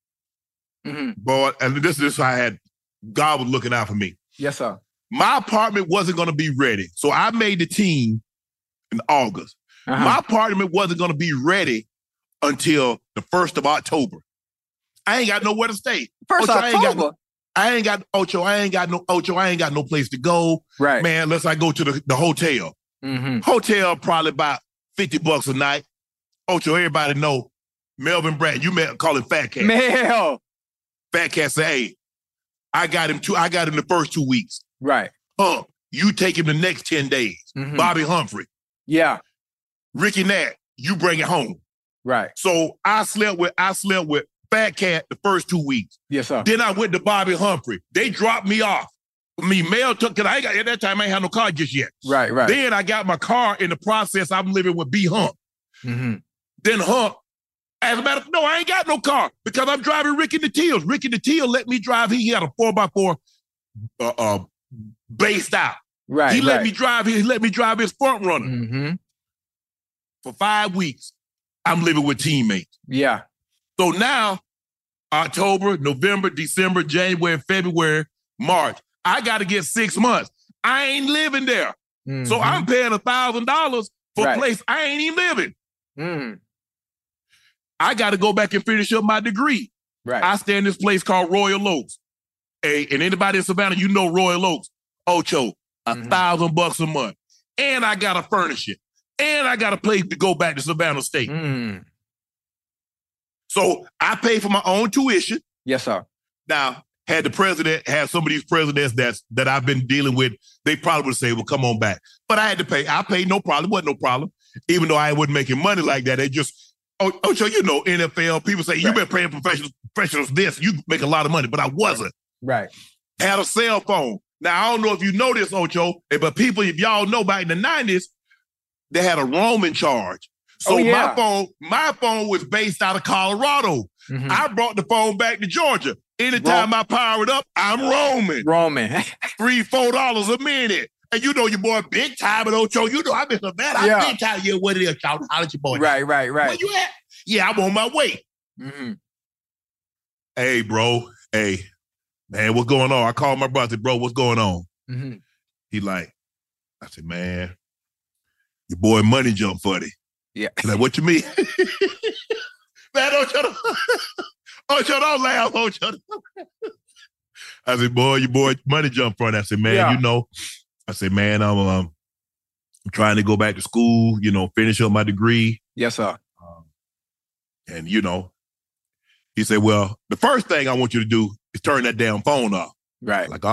Speaker 6: Mm-hmm.
Speaker 2: Boy, and this is I had, God was looking out for me.
Speaker 6: Yes, sir.
Speaker 2: My apartment wasn't going to be ready. So I made the team in August. Uh-huh. My apartment wasn't going to be ready until the first of October. I ain't got nowhere to stay.
Speaker 6: First
Speaker 2: Ocho,
Speaker 6: October?
Speaker 2: I ain't got no, I ain't got Ocho. I ain't got no Ocho. I ain't got no place to go.
Speaker 6: Right,
Speaker 2: man. Unless I go to the, the hotel.
Speaker 6: Mm-hmm.
Speaker 2: Hotel probably about fifty bucks a night. Ocho, everybody know Melvin Brad. You may call him Fat Cat.
Speaker 6: Mel.
Speaker 2: Fat Cat say, "Hey, I got him two. I got him the first two weeks.
Speaker 6: Right.
Speaker 2: Huh? You take him the next ten days.
Speaker 6: Mm-hmm.
Speaker 2: Bobby Humphrey.
Speaker 6: Yeah.
Speaker 2: Ricky Nat. You bring it home.
Speaker 6: Right.
Speaker 2: So I slept with. I slept with Fat Cat the first two weeks.
Speaker 6: Yes, sir.
Speaker 2: Then I went to Bobby Humphrey. They dropped me off. I mean, Mel took, because I ain't got, at that time, I ain't had no car just yet.
Speaker 6: Right, right.
Speaker 2: Then I got my car. In the process, I'm living with B Hump.
Speaker 6: Mm-hmm.
Speaker 2: Then Hump, as a matter of no, I ain't got no car because I'm driving Ricky Natil. Ricky Natil let me drive. He, he had a four by four uh, uh, based out.
Speaker 6: Right.
Speaker 2: He let
Speaker 6: right.
Speaker 2: me drive. He let me drive his front runner.
Speaker 6: Mm-hmm.
Speaker 2: For five weeks, I'm living with teammates.
Speaker 6: Yeah.
Speaker 2: So now, October, November, December, January, February, March, I got to get six months. I ain't living there. Mm-hmm. So I'm paying a thousand dollars for right. a place I ain't even living.
Speaker 6: Mm.
Speaker 2: I got to go back and finish up my degree.
Speaker 6: Right.
Speaker 2: I stay in this place called Royal Oaks. Hey, and anybody in Savannah, you know Royal Oaks. Ocho, a mm-hmm. thousand bucks a month. And I got to furnish it. And I got a place to go back to Savannah State.
Speaker 6: Mm.
Speaker 2: So I pay for my own tuition.
Speaker 6: Yes, sir.
Speaker 2: Now, had the president, had some of these presidents that's, that I've been dealing with, they probably would say, well, come on back. But I had to pay. I paid no problem. It wasn't no problem. Even though I wasn't making money like that. They just, oh, Ocho, you know, N F L, people say, right. you've been paying professionals, professionals this, you make a lot of money, but I wasn't.
Speaker 6: Right.
Speaker 2: Had a cell phone. Now, I don't know if you know this, Ocho, but people, if y'all know, back in the nineties, they had a roaming charge. So
Speaker 6: oh, yeah.
Speaker 2: my phone, my phone was based out of Colorado. Mm-hmm. I brought the phone back to Georgia. Anytime Ro- I power it up, I'm roaming.
Speaker 6: Roaming.
Speaker 2: Three, four dollars a minute. And you know your boy big time at Ocho. You know I'm in Savannah.
Speaker 6: Yeah.
Speaker 2: I'm big time. Yeah, what it is, y'all. How did your boy?
Speaker 6: Right, right, right.
Speaker 2: Where you at? Yeah, I'm on my way.
Speaker 6: Mm-hmm.
Speaker 2: Hey, bro. Hey, man, what's going on? I called my brother. I said, bro, what's going on?
Speaker 6: Mm-hmm.
Speaker 2: He like, I said, man, your boy money jump funny.
Speaker 6: Yeah.
Speaker 2: He's like, what you mean? Man, don't shut up. Oh, shut up, laugh. Oh, shut up. I said, boy, your boy money jump front. I said, man, yeah. you know, I said, man, I'm, um, I'm trying to go back to school, you know, finish up my degree.
Speaker 6: Yes, sir.
Speaker 2: Um, and, you know, he said, well, the first thing I want you to do is turn that damn phone off.
Speaker 6: Right.
Speaker 2: Like, all right.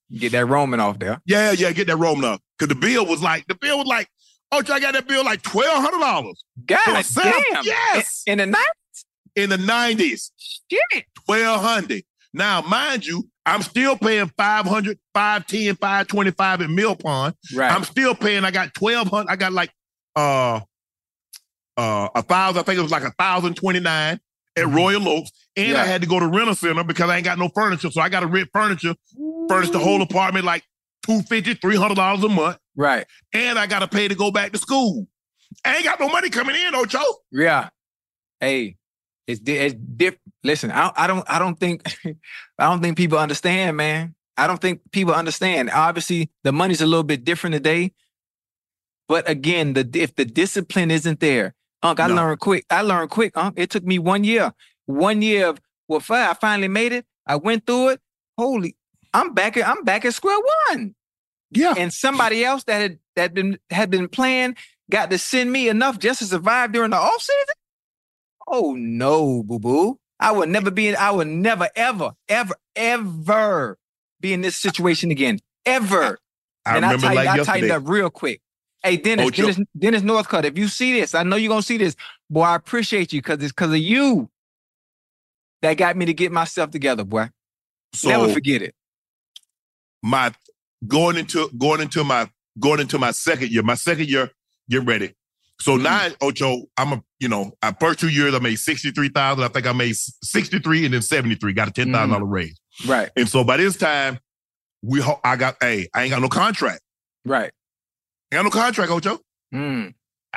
Speaker 6: Get that Roman off there.
Speaker 2: Yeah, yeah, get that Roman off. Because the bill was like, the bill was like, Ocho, I got that bill like twelve hundred dollars.
Speaker 6: God damn.
Speaker 2: Yes.
Speaker 6: In, in the nineties?
Speaker 2: In the nineties.
Speaker 6: Shit.
Speaker 2: twelve hundred. Now, mind you, I'm still paying five hundred, five ten, five twenty-five at Mill Pond.
Speaker 6: Right.
Speaker 2: I'm still paying, I got twelve hundred, I got like uh uh a thousand, I think it was like a thousand twenty-nine at Royal Oaks. And
Speaker 6: Yeah.
Speaker 2: I had to go to Rent a Center because I ain't got no furniture. So I got to rent furniture, furnish the whole apartment like two hundred fifty dollars, three hundred dollars a month.
Speaker 6: Right.
Speaker 2: And I got to pay to go back to school. I ain't got no money coming in, Ocho.
Speaker 6: Yeah. Hey, it's di- it's different. Listen, I, I don't I don't think I don't think people understand, man. I don't think people understand. Obviously, the money's a little bit different today. But again, the if the discipline isn't there, Unc, I
Speaker 2: No.
Speaker 6: learned quick. I learned quick, Unc. It took me one year. One year of well, fi- I finally made it. I went through it. Holy, I'm back at I'm back at square one.
Speaker 2: Yeah.
Speaker 6: And somebody else that had that been had been playing got to send me enough just to survive during the off season. Oh no, boo boo! I would never be in. I would never, ever, ever, ever be in this situation again. Ever.
Speaker 2: I
Speaker 6: and I
Speaker 2: remember
Speaker 6: tightened,
Speaker 2: like
Speaker 6: I
Speaker 2: yesterday.
Speaker 6: tightened up real quick. Hey, Dennis,
Speaker 2: Ocho.
Speaker 6: Dennis, Dennis Northcutt, if you see this, I know you're gonna see this. Boy, I appreciate you because it's because of you that got me to get myself together, boy.
Speaker 2: So
Speaker 6: Never forget it.
Speaker 2: my going into going into my going into my second year, my second year, get ready. So
Speaker 6: Mm-hmm.
Speaker 2: now, Ocho, I'm a, you know, I first two years I made sixty-three thousand. I think I made sixty-three and then seventy-three, got a ten thousand dollar raise.
Speaker 6: Right,
Speaker 2: And so by this time, we ho- I got, hey, I ain't got no contract.
Speaker 6: right.
Speaker 2: I ain't got no contract, Ocho.
Speaker 6: Mm.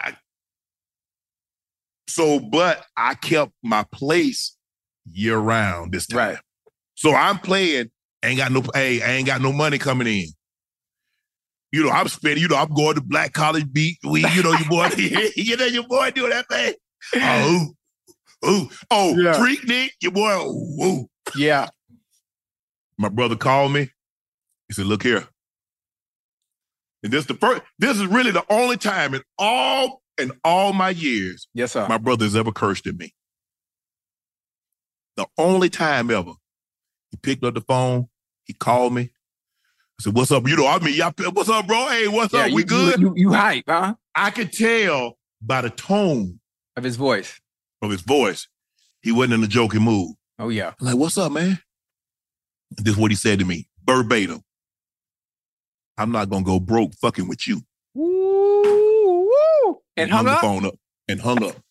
Speaker 2: So, but I kept my place year round this time.
Speaker 6: Right.
Speaker 2: So I'm playing, ain't got no, hey, I ain't got no money coming in. You know, I'm spending, you know, I'm going to Black College Beat. We, you know, your boy, you know, your boy doing that thing. Oh, ooh, oh,
Speaker 6: Yeah.
Speaker 2: Freaknik, your boy, ooh, ooh.
Speaker 6: Yeah.
Speaker 2: My brother called me. He said, look here. And this the first, this is really the only time in all, in all my years,
Speaker 6: Yes, sir.
Speaker 2: my brother has ever cursed at me. The only time ever. He picked up the phone. He called me. I said, what's up? You know, I mean, y'all, what's up, bro? Hey, what's
Speaker 6: yeah,
Speaker 2: up? We
Speaker 6: you,
Speaker 2: good?
Speaker 6: You, you, you hype, huh?
Speaker 2: I could tell by the tone
Speaker 6: Of his voice.
Speaker 2: of his voice, he wasn't in a joking mood.
Speaker 6: Oh, yeah.
Speaker 2: I'm like, what's up, man? This is what he said to me, verbatim. I'm not going to go broke fucking with you.
Speaker 6: Woo, woo. And hung
Speaker 2: the
Speaker 6: up?
Speaker 2: phone up and hung up.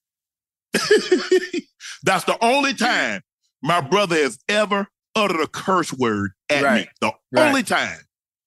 Speaker 2: That's the only time my brother has ever uttered a curse word at
Speaker 6: Right.
Speaker 2: me. The
Speaker 6: Right.
Speaker 2: only time.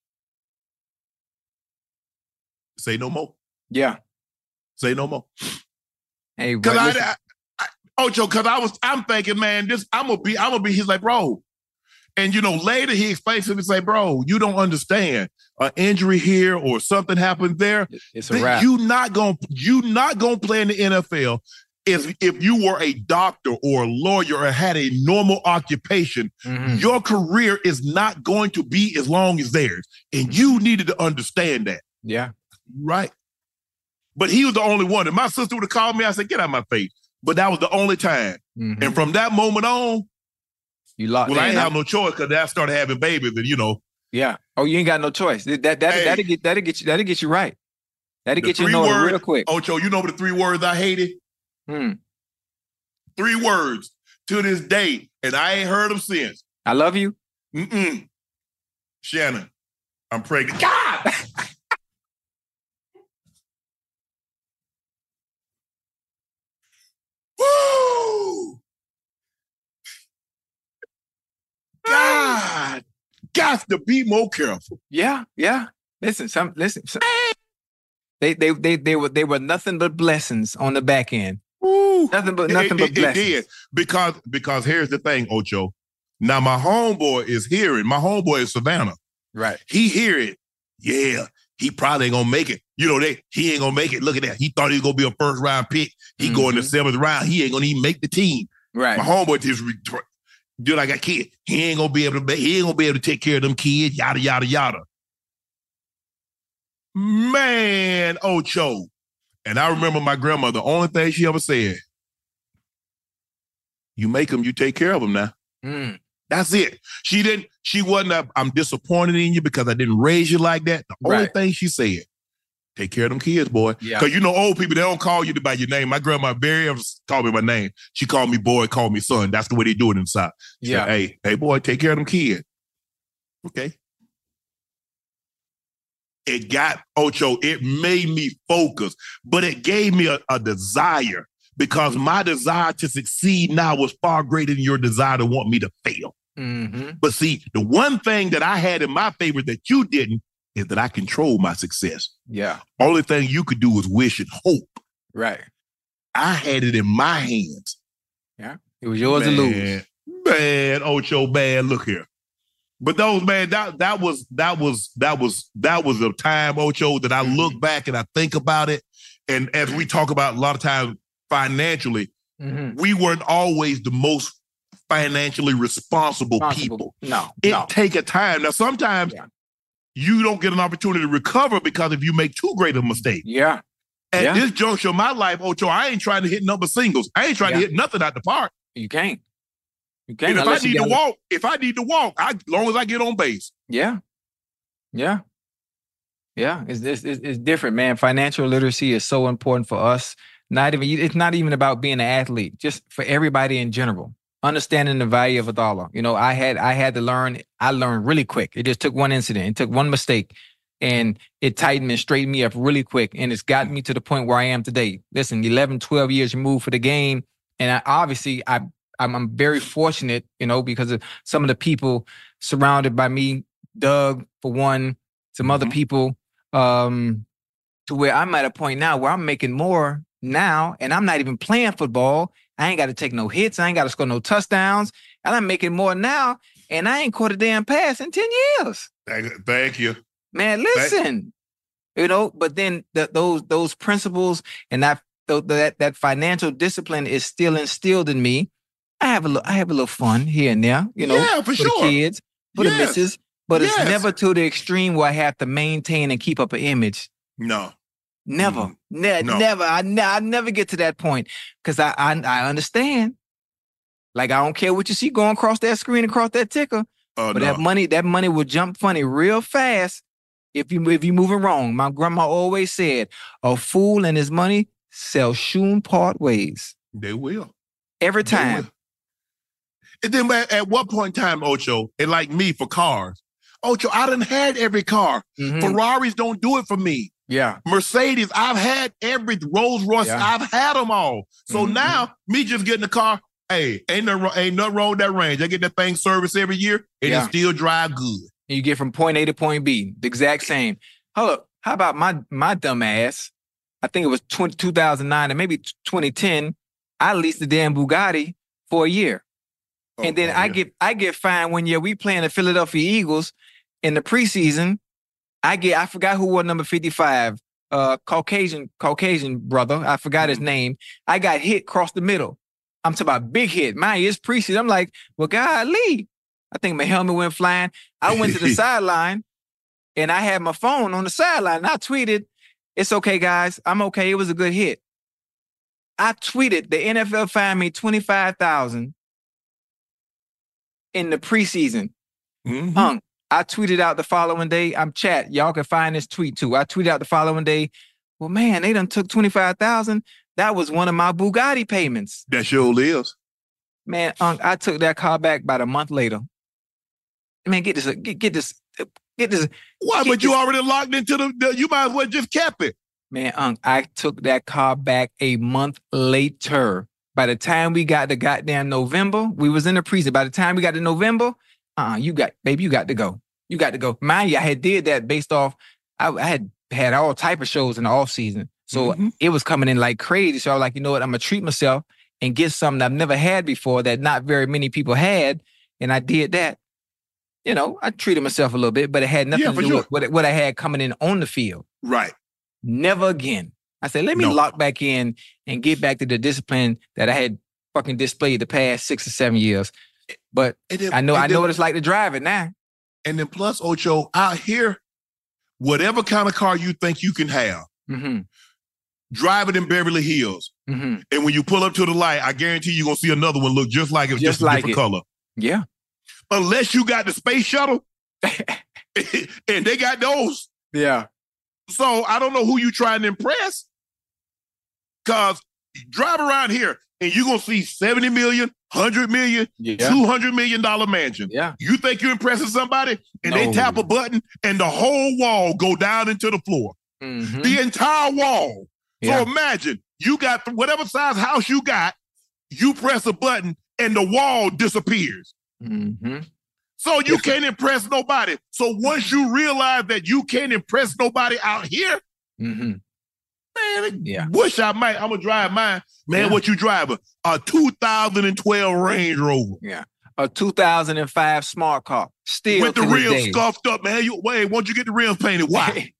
Speaker 2: Say no more.
Speaker 6: Yeah.
Speaker 2: Say no more.
Speaker 6: Hey,
Speaker 2: Cause
Speaker 6: but
Speaker 2: I,
Speaker 6: listen-
Speaker 2: I, I, Ocho, cause I was, I'm thinking, man, this, I'm gonna be, I'm gonna be. He's like, bro, and you know, later he explains to me, say, bro, you don't understand. An injury here or something happened there.
Speaker 6: it's a
Speaker 2: that
Speaker 6: wrap.
Speaker 2: You not gonna, you not gonna play in the N F L. If if you were a doctor or a lawyer or had a normal occupation,
Speaker 6: Mhm.
Speaker 2: your career is not going to be as long as theirs, and you needed to understand that,
Speaker 6: Yeah.
Speaker 2: right? But he was the only one. And my sister would have called me. I said, "Get out of my face." But that was the only time.
Speaker 6: Mhm.
Speaker 2: And from that moment on,
Speaker 6: You locked
Speaker 2: well, I
Speaker 6: in,
Speaker 2: ain't
Speaker 6: huh?
Speaker 2: have no choice because I started having babies, and you know,
Speaker 6: Yeah. Oh, you ain't got no choice. That that that
Speaker 2: Hey.
Speaker 6: that'll get that'll get you that'll get you right. That'll
Speaker 2: the
Speaker 6: get you
Speaker 2: three
Speaker 6: in order
Speaker 2: words,
Speaker 6: real quick.
Speaker 2: Ocho, you know the three words I hated?
Speaker 6: Hmm.
Speaker 2: Three words to this day, and I ain't heard them since.
Speaker 6: I love you.
Speaker 2: Mm-mm. Shannon, I'm pregnant. God! Woo! God! Got to be more careful.
Speaker 6: Yeah, yeah. Listen, some listen. Some, they they they they were they were nothing but blessings on the back end.
Speaker 2: Woo!
Speaker 6: Nothing but
Speaker 2: It-
Speaker 6: nothing
Speaker 2: it,
Speaker 6: but
Speaker 2: it,
Speaker 6: blessings.
Speaker 2: It did. Because, because here's the thing, Ocho. Now, my homeboy is hearing. My homeboy is Savannah.
Speaker 6: Right.
Speaker 2: He hear it. Yeah, he probably ain't gonna make it. You know, they he ain't gonna make it. Look at that. He thought he was gonna be a first round pick. He go in the
Speaker 6: Mhm.
Speaker 2: seventh round. He ain't gonna even make the team.
Speaker 6: Right.
Speaker 2: My homeboy just re- dude, like a kid. He ain't gonna be able to. Make, he ain't gonna be able to take care of them kids. Yada yada yada. Man, Ocho. And I remember my grandmother. The only thing she ever said: "You make them, you take care of them now."
Speaker 6: Mm.
Speaker 2: That's it. She didn't, she wasn't, a, I'm disappointed in you because I didn't raise you like that. The only
Speaker 6: Right.
Speaker 2: thing she said, take care of them kids, boy.
Speaker 6: Yeah.
Speaker 2: Because you know, old people, they don't call you by your name. My grandma very ever called me my name. She called me boy, called me son. That's the way they do it inside. She
Speaker 6: Yeah.
Speaker 2: said, hey, hey, boy, take care of them kids. Okay. It got, Ocho, it made me focus, but it gave me a, a desire because my desire to succeed now was far greater than your desire to want me to fail.
Speaker 6: Mm-hmm.
Speaker 2: But see, the one thing that I had in my favor that you didn't is that I control my success.
Speaker 6: Yeah.
Speaker 2: Only thing you could do was wish and hope.
Speaker 6: Right.
Speaker 2: I had it in my hands.
Speaker 6: Yeah. It was yours
Speaker 2: man,
Speaker 6: to lose.
Speaker 2: Man, Ocho, man, look here. But those, man, that that was that was that was that was a time, Ocho, that I look back and I think about it. And as we talk about a lot of times financially,
Speaker 6: Mm-hmm.
Speaker 2: we weren't always the most financially responsible,
Speaker 6: Responsible.
Speaker 2: people.
Speaker 6: No.
Speaker 2: It
Speaker 6: no.
Speaker 2: take a time. Now, sometimes
Speaker 6: Yeah.
Speaker 2: you don't get an opportunity to recover because if you make too great a mistake.
Speaker 6: Yeah.
Speaker 2: At
Speaker 6: Yeah.
Speaker 2: this juncture of my life, Ocho, I ain't trying to hit number singles. I ain't trying
Speaker 6: Yeah.
Speaker 2: to hit nothing out the park.
Speaker 6: You can't. You can't.
Speaker 2: And if I
Speaker 6: unless you
Speaker 2: need to
Speaker 6: got-
Speaker 2: walk, if I need to walk, I, as long as I get on base.
Speaker 6: Yeah. Yeah. Yeah. It's, it's, it's it's different, man. Financial literacy is so important for us. Not even, it's not even about being an athlete, just for everybody in general. Understanding the value of a dollar. You know, I had, I had to learn, I learned really quick. It just took one incident. It took one mistake and it tightened and straightened me up really quick. And it's gotten me to the point where I am today. Listen, eleven, twelve years removed for the game. And I, obviously I, I'm, I'm very fortunate, you know, because of some of the people surrounded by me, Doug, for one, some other
Speaker 2: Mhm.
Speaker 6: people, um, to where I'm at a point now where I'm making more now and I'm not even playing football. I ain't got to take no hits. I ain't got to score no touchdowns. And I'm making more now and I ain't caught a damn pass in ten years.
Speaker 2: Thank, thank you.
Speaker 6: Man, listen, you know, but then the, those those principles and that, that that financial discipline is still instilled in me. I have a little, I have a little fun here and there, you know,
Speaker 2: Yeah, for
Speaker 6: for
Speaker 2: sure.
Speaker 6: the kids, for the
Speaker 2: Yes.
Speaker 6: missus, but it's
Speaker 2: Yes.
Speaker 6: never to the extreme where I have to maintain and keep up an image.
Speaker 2: No.
Speaker 6: Never,
Speaker 2: Mm.
Speaker 6: ne-
Speaker 2: No.
Speaker 6: never. I, ne- I never get to that point because I, I I understand. Like I don't care what you see going across that screen, across that ticker,
Speaker 2: Oh,
Speaker 6: but
Speaker 2: no.
Speaker 6: that money, that money will jump funny real fast if you if you moving wrong. My grandma always said, "A fool and his money shall soon part ways."
Speaker 2: They will.
Speaker 6: Every
Speaker 2: They
Speaker 6: time.
Speaker 2: will. And then at, at what point in time, Ocho, and like me for cars, Ocho, I done had every car.
Speaker 6: Mhm.
Speaker 2: Ferraris don't do it for me.
Speaker 6: Yeah.
Speaker 2: Mercedes, I've had every Rolls Royce,
Speaker 6: Yeah.
Speaker 2: I've had them all. So
Speaker 6: Mhm.
Speaker 2: now, me just getting the car, hey, ain't no, ain't nothing wrong with that range. I get that thing serviced every year, and
Speaker 6: Yeah.
Speaker 2: it still drive good.
Speaker 6: You get from point A to point B, the exact same. Hold up. How about my my dumb ass? I think it was twenty, two thousand nine and maybe twenty ten. I leased the damn Bugatti for a year.
Speaker 2: Oh,
Speaker 6: and then
Speaker 2: oh,
Speaker 6: I
Speaker 2: yeah.
Speaker 6: get I get fined one year. We playing the Philadelphia Eagles in the preseason. I get I forgot who wore number fifty-five. Uh, Caucasian Caucasian brother. I forgot his
Speaker 2: Mhm.
Speaker 6: name. I got hit across the middle. I'm talking about big hit. Mine is preseason. I'm like, well, golly. I think my helmet went flying. I went to the sideline and I had my phone on the sideline. And I tweeted, "It's okay, guys. I'm okay. It was a good hit." I tweeted the N F L fined me twenty-five thousand dollars in the preseason.
Speaker 2: Mhm.
Speaker 6: Hunk. I tweeted out the following day. I'm chat. Y'all can find this tweet too. I tweeted out the following day. Well, man, they done took twenty-five thousand dollars. That was one of my Bugatti payments.
Speaker 2: That sure is.
Speaker 6: Man, Unc, I took that car back about a month later. Man, get this, get, get this, get this.
Speaker 2: Why?
Speaker 6: Get
Speaker 2: But you
Speaker 6: this-
Speaker 2: already locked into the, the, you might as well just kept it.
Speaker 6: Man, Unc, I took that car back a month later. By the time we got to goddamn November, we was in the preseason. By the time we got to November, uh, you got, baby, you got to go. You got to go. Mind you, I had did that based off, I, I had had all type of shows in the off season. So
Speaker 2: Mhm.
Speaker 6: it was coming in like crazy. So I was like, you know what? I'm going to treat myself and get something I've never had before that not very many people had. And I did that. You know, I treated myself a little bit, but it had nothing
Speaker 2: Yeah,
Speaker 6: to
Speaker 2: for
Speaker 6: do
Speaker 2: sure.
Speaker 6: with what, what I had coming in on the field.
Speaker 2: Right.
Speaker 6: Never again. I said, let me
Speaker 2: No.
Speaker 6: lock back in and get back to the discipline that I had fucking displayed the past six or seven years. But
Speaker 2: And then-
Speaker 6: I know,
Speaker 2: and
Speaker 6: I know
Speaker 2: then-
Speaker 6: what it's like to drive it now.
Speaker 2: And then plus, Ocho, out here, whatever kind of car you think you can have,
Speaker 6: Mm-hmm.
Speaker 2: drive it in Beverly Hills.
Speaker 6: Mm-hmm.
Speaker 2: And when you pull up to the light, I guarantee you're going to see another one look just like it,
Speaker 6: Just
Speaker 2: just, a
Speaker 6: like
Speaker 2: different
Speaker 6: it.
Speaker 2: color.
Speaker 6: Yeah.
Speaker 2: unless you got the space shuttle, and they got those.
Speaker 6: Yeah.
Speaker 2: So I don't know who you trying to impress. Cause drive around here and you're gonna see seventy million, one hundred million,
Speaker 6: Yeah.
Speaker 2: two hundred million dollar mansion.
Speaker 6: Yeah.
Speaker 2: You think you're impressing somebody and
Speaker 6: No.
Speaker 2: they tap a button and the whole wall go down into the floor.
Speaker 6: Mhm.
Speaker 2: The entire wall.
Speaker 6: Yeah.
Speaker 2: So imagine you got whatever size house you got, you press a button and the wall disappears.
Speaker 6: Mhm.
Speaker 2: So you can't impress nobody. So once you realize that you can't impress nobody out here,
Speaker 6: Mhm.
Speaker 2: man,
Speaker 6: Yeah.
Speaker 2: wish I might. I'm gonna drive mine. Man,
Speaker 6: Yeah.
Speaker 2: what you driving? A two thousand twelve Range Rover
Speaker 6: Yeah. A two thousand five smart car. Still
Speaker 2: with the
Speaker 6: to this
Speaker 2: rims
Speaker 6: day.
Speaker 2: scuffed up, man. You wait, won't you get the rims painted? Why?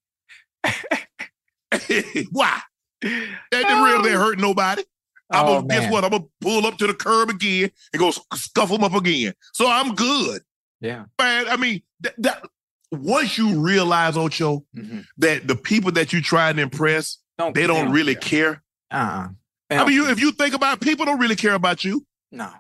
Speaker 2: Why? And the rims ain't hurting nobody. I'm
Speaker 6: Oh,
Speaker 2: gonna guess
Speaker 6: man.
Speaker 2: what? I'm gonna pull up to the curb again and go scuff them up again. So I'm good,
Speaker 6: Yeah.
Speaker 2: man. I mean, that, that once you realize, Ocho,
Speaker 6: Mhm.
Speaker 2: that the people that you trying to impress,
Speaker 6: Don't,
Speaker 2: they don't really care.
Speaker 6: Uh-uh. They
Speaker 2: I
Speaker 6: don't
Speaker 2: mean, you,
Speaker 6: care.
Speaker 2: if you think about it, people don't really care about you.
Speaker 6: No.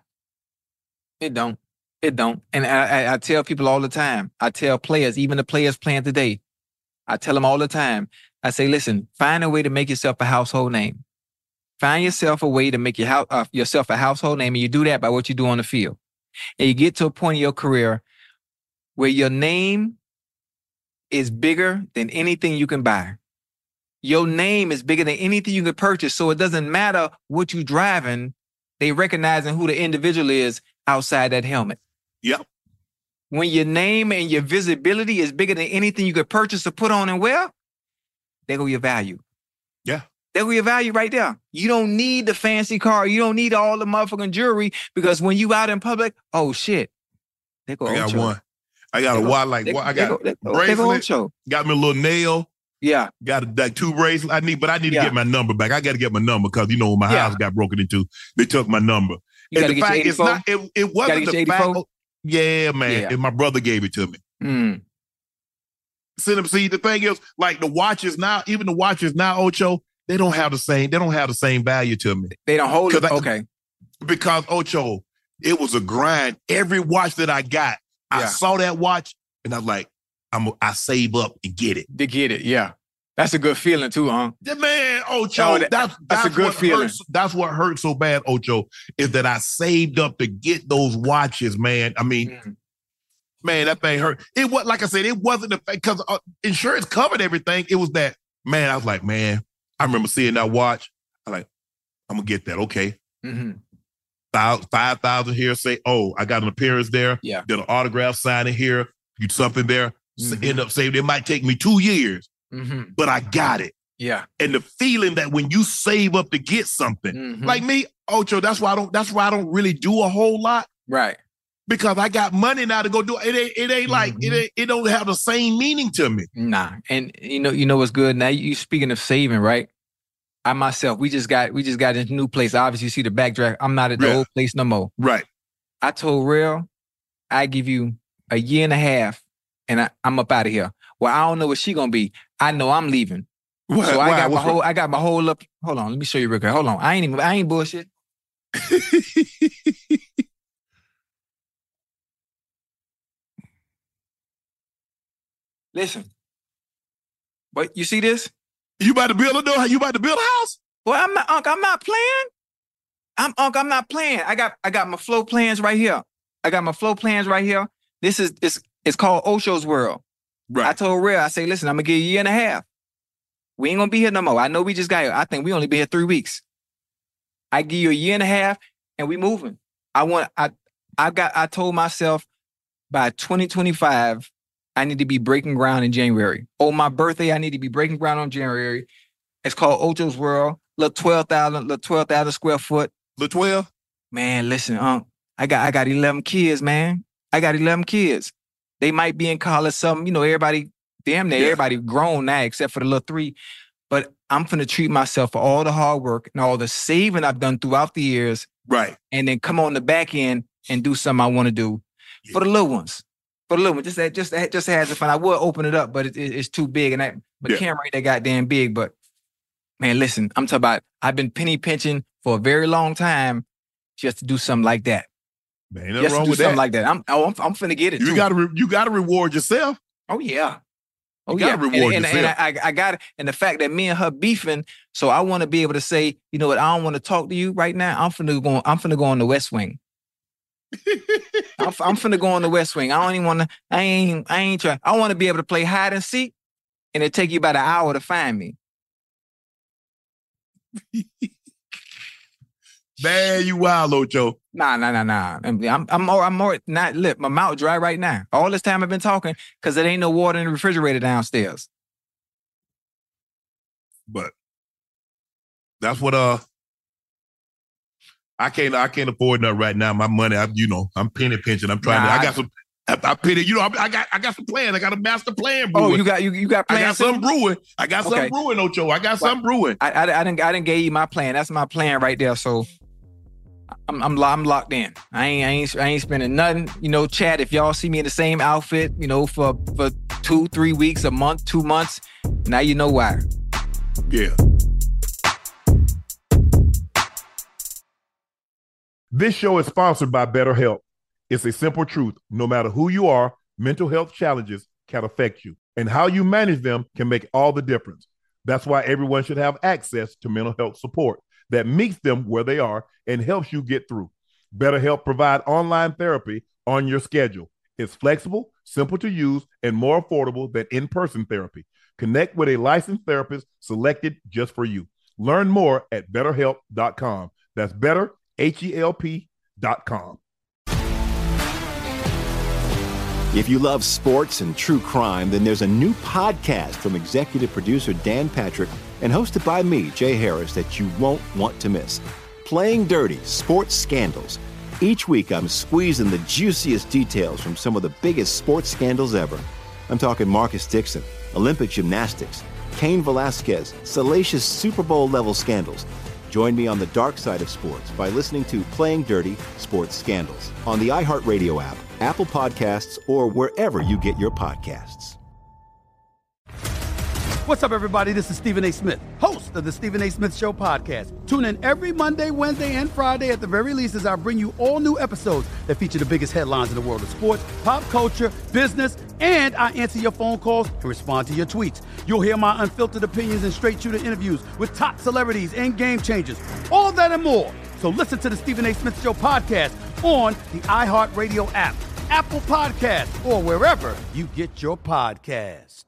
Speaker 6: It don't. It don't. And I, I, I tell people all the time. I tell players, even the players playing today, I tell them all the time. I say, listen, find a way to make yourself a household name. Find yourself a way to make your house, uh, yourself a household name, and you do that by what you do on the field. And you get to a point in your career where your name is bigger than anything you can buy. Your name is bigger than anything you can purchase. So it doesn't matter what you're driving. They recognizing who the individual is outside that helmet.
Speaker 2: Yep.
Speaker 6: When your name and your visibility is bigger than anything you could purchase or put on and wear, there go your value.
Speaker 2: Yeah.
Speaker 6: There go your value right there. You don't need the fancy car. You don't need all the motherfucking jewelry because when you out in public, oh shit. There go
Speaker 2: I got
Speaker 6: Ocho.
Speaker 2: one. I got
Speaker 6: They
Speaker 2: a
Speaker 6: go-
Speaker 2: watch like
Speaker 6: There,
Speaker 2: what I
Speaker 6: there
Speaker 2: got.
Speaker 6: go, there go, there go
Speaker 2: bracelet.
Speaker 6: Ocho.
Speaker 2: Got me a little nail.
Speaker 6: Yeah.
Speaker 2: Got a, like two bracelets. I need, but I need to
Speaker 6: Yeah.
Speaker 2: get my number back. I got to get my number because you know when my
Speaker 6: Yeah.
Speaker 2: house got broken into, they took my number.
Speaker 6: You
Speaker 2: and
Speaker 6: gotta
Speaker 2: the
Speaker 6: get your
Speaker 2: fact it's
Speaker 6: eighty-four.
Speaker 2: not. It, it wasn't
Speaker 6: get
Speaker 2: the
Speaker 6: your
Speaker 2: fact.
Speaker 6: eighty-four?
Speaker 2: Yeah, man.
Speaker 6: Yeah.
Speaker 2: And my brother gave it to me.
Speaker 6: Mm.
Speaker 2: See, see, the thing is, like the watches now, even the watches now, Ocho, they don't have the same. They don't have the same value to me
Speaker 6: They don't hold it.
Speaker 2: 'Cause I-
Speaker 6: Okay.
Speaker 2: because Ocho, it was a grind. Every watch that I got, I
Speaker 6: Yeah.
Speaker 2: saw that watch and I was like, I'm. I save up and get it.
Speaker 6: To get it. Yeah. That's a good feeling too, huh?
Speaker 2: Yeah, man, Ocho,
Speaker 6: Oh, that-
Speaker 2: that's,
Speaker 6: that's
Speaker 2: that's
Speaker 6: a good
Speaker 2: what
Speaker 6: feeling.
Speaker 2: Hurts, that's what hurts so bad, Ocho, is that I saved up to get those watches, man. I mean,
Speaker 6: Mm.
Speaker 2: man, that thing hurt. It was, like I said, it wasn't the because uh, insurance covered everything. It was that, man, I was like, man, I remember seeing that watch. I like, I'm gonna get that. Okay.
Speaker 6: Mm-hmm.
Speaker 2: Five thousand here, say, oh, I got an appearance there.
Speaker 6: Yeah.
Speaker 2: Did an autograph signing here, you something there. S-
Speaker 6: Mhm.
Speaker 2: End up saving. It might take me two years,
Speaker 6: Mm-hmm.
Speaker 2: but I got it.
Speaker 6: Yeah.
Speaker 2: And the feeling that when you save up to get something,
Speaker 6: Mhm.
Speaker 2: like me, Ocho, that's why I don't. That's why I don't really do a whole lot
Speaker 6: Right.
Speaker 2: because I got money now to go do it. It ain't. It ain't like it.
Speaker 6: Mhm.
Speaker 2: Ain't, it don't have the same meaning to me.
Speaker 6: Nah. And you know, you know what's good? Now you speaking of saving, right? I myself, we just got we just got this new place. Obviously, you see the backdraft. I'm not at the
Speaker 2: Yeah.
Speaker 6: old place no more.
Speaker 2: Right.
Speaker 6: I told Real, I give you a year and a half and I, I'm up out of here. Well, I don't know what she gonna be. I know I'm leaving.
Speaker 2: Why,
Speaker 6: So I
Speaker 2: why?
Speaker 6: got my
Speaker 2: What's
Speaker 6: whole I got my whole up. Hold on, let me show you real quick. Hold on. I ain't even I ain't bullshit. Listen. But you see this?
Speaker 2: You about to build a door? You about to build a house?
Speaker 6: Well, I'm not Unc, I'm not playing. I'm Unc, I'm not playing. I got I got my flow plans right here. I got my flow plans right here. This is it's it's called Osho's World. I
Speaker 2: Right.
Speaker 6: told Real, I say, listen, I'm gonna give you a year and a half. We ain't gonna be here no more. I know we just got here. I think we only been here three weeks. I give you a year and a half and we moving. I want I I got I told myself by twenty twenty-five, I need to be breaking ground in January. On my birthday, I need to be breaking ground on January. It's called Ocho's World. Little twelve thousand, little twelve thousand square foot.
Speaker 2: The twelve.
Speaker 6: Man, listen, um, I got I got eleven kids, man. I got eleven kids. They might be in college, some, you know, everybody, damn near
Speaker 2: Yeah.
Speaker 6: everybody grown now, except for the little three. But I'm finna treat myself for all the hard work and all the saving I've done throughout the years,
Speaker 2: Right.
Speaker 6: and then come on the back end and do something I want to do for the little ones. For the little ones, just that, just that, just has it fun. I would open it up, but it, it- it's too big, and that my
Speaker 2: Yeah.
Speaker 6: camera ain't that goddamn big. But man, listen, I'm talking about. I've been penny pinching for a very long time just to do something like that.
Speaker 2: Man, ain't nothing
Speaker 6: Just
Speaker 2: wrong
Speaker 6: do
Speaker 2: with
Speaker 6: something
Speaker 2: that.
Speaker 6: like that. I'm oh, I'm, I'm finna get it.
Speaker 2: You
Speaker 6: too.
Speaker 2: gotta re- you gotta reward yourself.
Speaker 6: Oh yeah. Oh
Speaker 2: You
Speaker 6: yeah.
Speaker 2: gotta reward
Speaker 6: and, and,
Speaker 2: yourself.
Speaker 6: and I, I got it. And the fact that me and her beefing, so I want to be able to say, you know what, I don't want to talk to you right now. I'm finna go. I'm finna go on the West Wing. I'm, I'm finna go on the West Wing. I don't even want to. I ain't. I ain't trying. I want to be able to play hide and seek, and it take you about an hour to find me.
Speaker 2: Man, you wild, Ocho.
Speaker 6: Nah, nah, nah, nah. I'm, I'm, I'm more, I'm more not lip. My mouth dry right now. All this time I've been talking because there ain't no water in the refrigerator downstairs.
Speaker 2: But that's what uh I can't I can't afford nothing right now. My money, I you know, I'm penny pinching. I'm trying
Speaker 6: Nah,
Speaker 2: to. I
Speaker 6: I-
Speaker 2: got some. I, I penny. You know, I, I got I got some plans. I got a master plan brewing.
Speaker 6: Oh, you got you you got
Speaker 2: I
Speaker 6: plans?
Speaker 2: got something
Speaker 6: too?
Speaker 2: brewing. I got
Speaker 6: Okay.
Speaker 2: something brewing, Ocho. I got something brewing.
Speaker 6: I, I I didn't I didn't gave you my plan. That's my plan right there. So I'm I'm lo- I'm locked in. I ain't I ain't I ain't spending nothing. You know, chat. If y'all see me in the same outfit, you know, for for two three weeks, a month, two months, now you know why.
Speaker 2: Yeah. This show is sponsored by BetterHelp. It's a simple truth. No matter who you are, mental health challenges can affect you, and how you manage them can make all the difference. That's why everyone should have access to mental health support that meets them where they are and helps you get through. BetterHelp provide online therapy on your schedule. It's flexible, simple to use, and more affordable than in-person therapy. Connect with a licensed therapist selected just for you. Learn more at better help dot com. That's better, H E L P dot com.
Speaker 10: If you love sports and true crime, then there's a new podcast from executive producer Dan Patrick and hosted by me, Jay Harris, that you won't want to miss. Playing Dirty: Sports Scandals. Each week, I'm squeezing the juiciest details from some of the biggest sports scandals ever. I'm talking Marcus Dixon, Olympic gymnastics, Cain Velasquez, salacious Super Bowl-level scandals. Join me on the dark side of sports by listening to Playing Dirty: Sports Scandals on the iHeartRadio app, Apple Podcasts, or wherever you get your podcasts.
Speaker 11: What's up, everybody? This is Stephen A. Smith, host of the Stephen A. Smith Show podcast. Tune in every Monday, Wednesday, and Friday at the very least as I bring you all new episodes that feature the biggest headlines in the world of sports, pop culture, business, and I answer your phone calls and respond to your tweets. You'll hear my unfiltered opinions and straight-shooter interviews with top celebrities and game changers. All that and more. So listen to the Stephen A. Smith Show podcast on the iHeartRadio app, Apple Podcasts, or wherever you get your podcasts.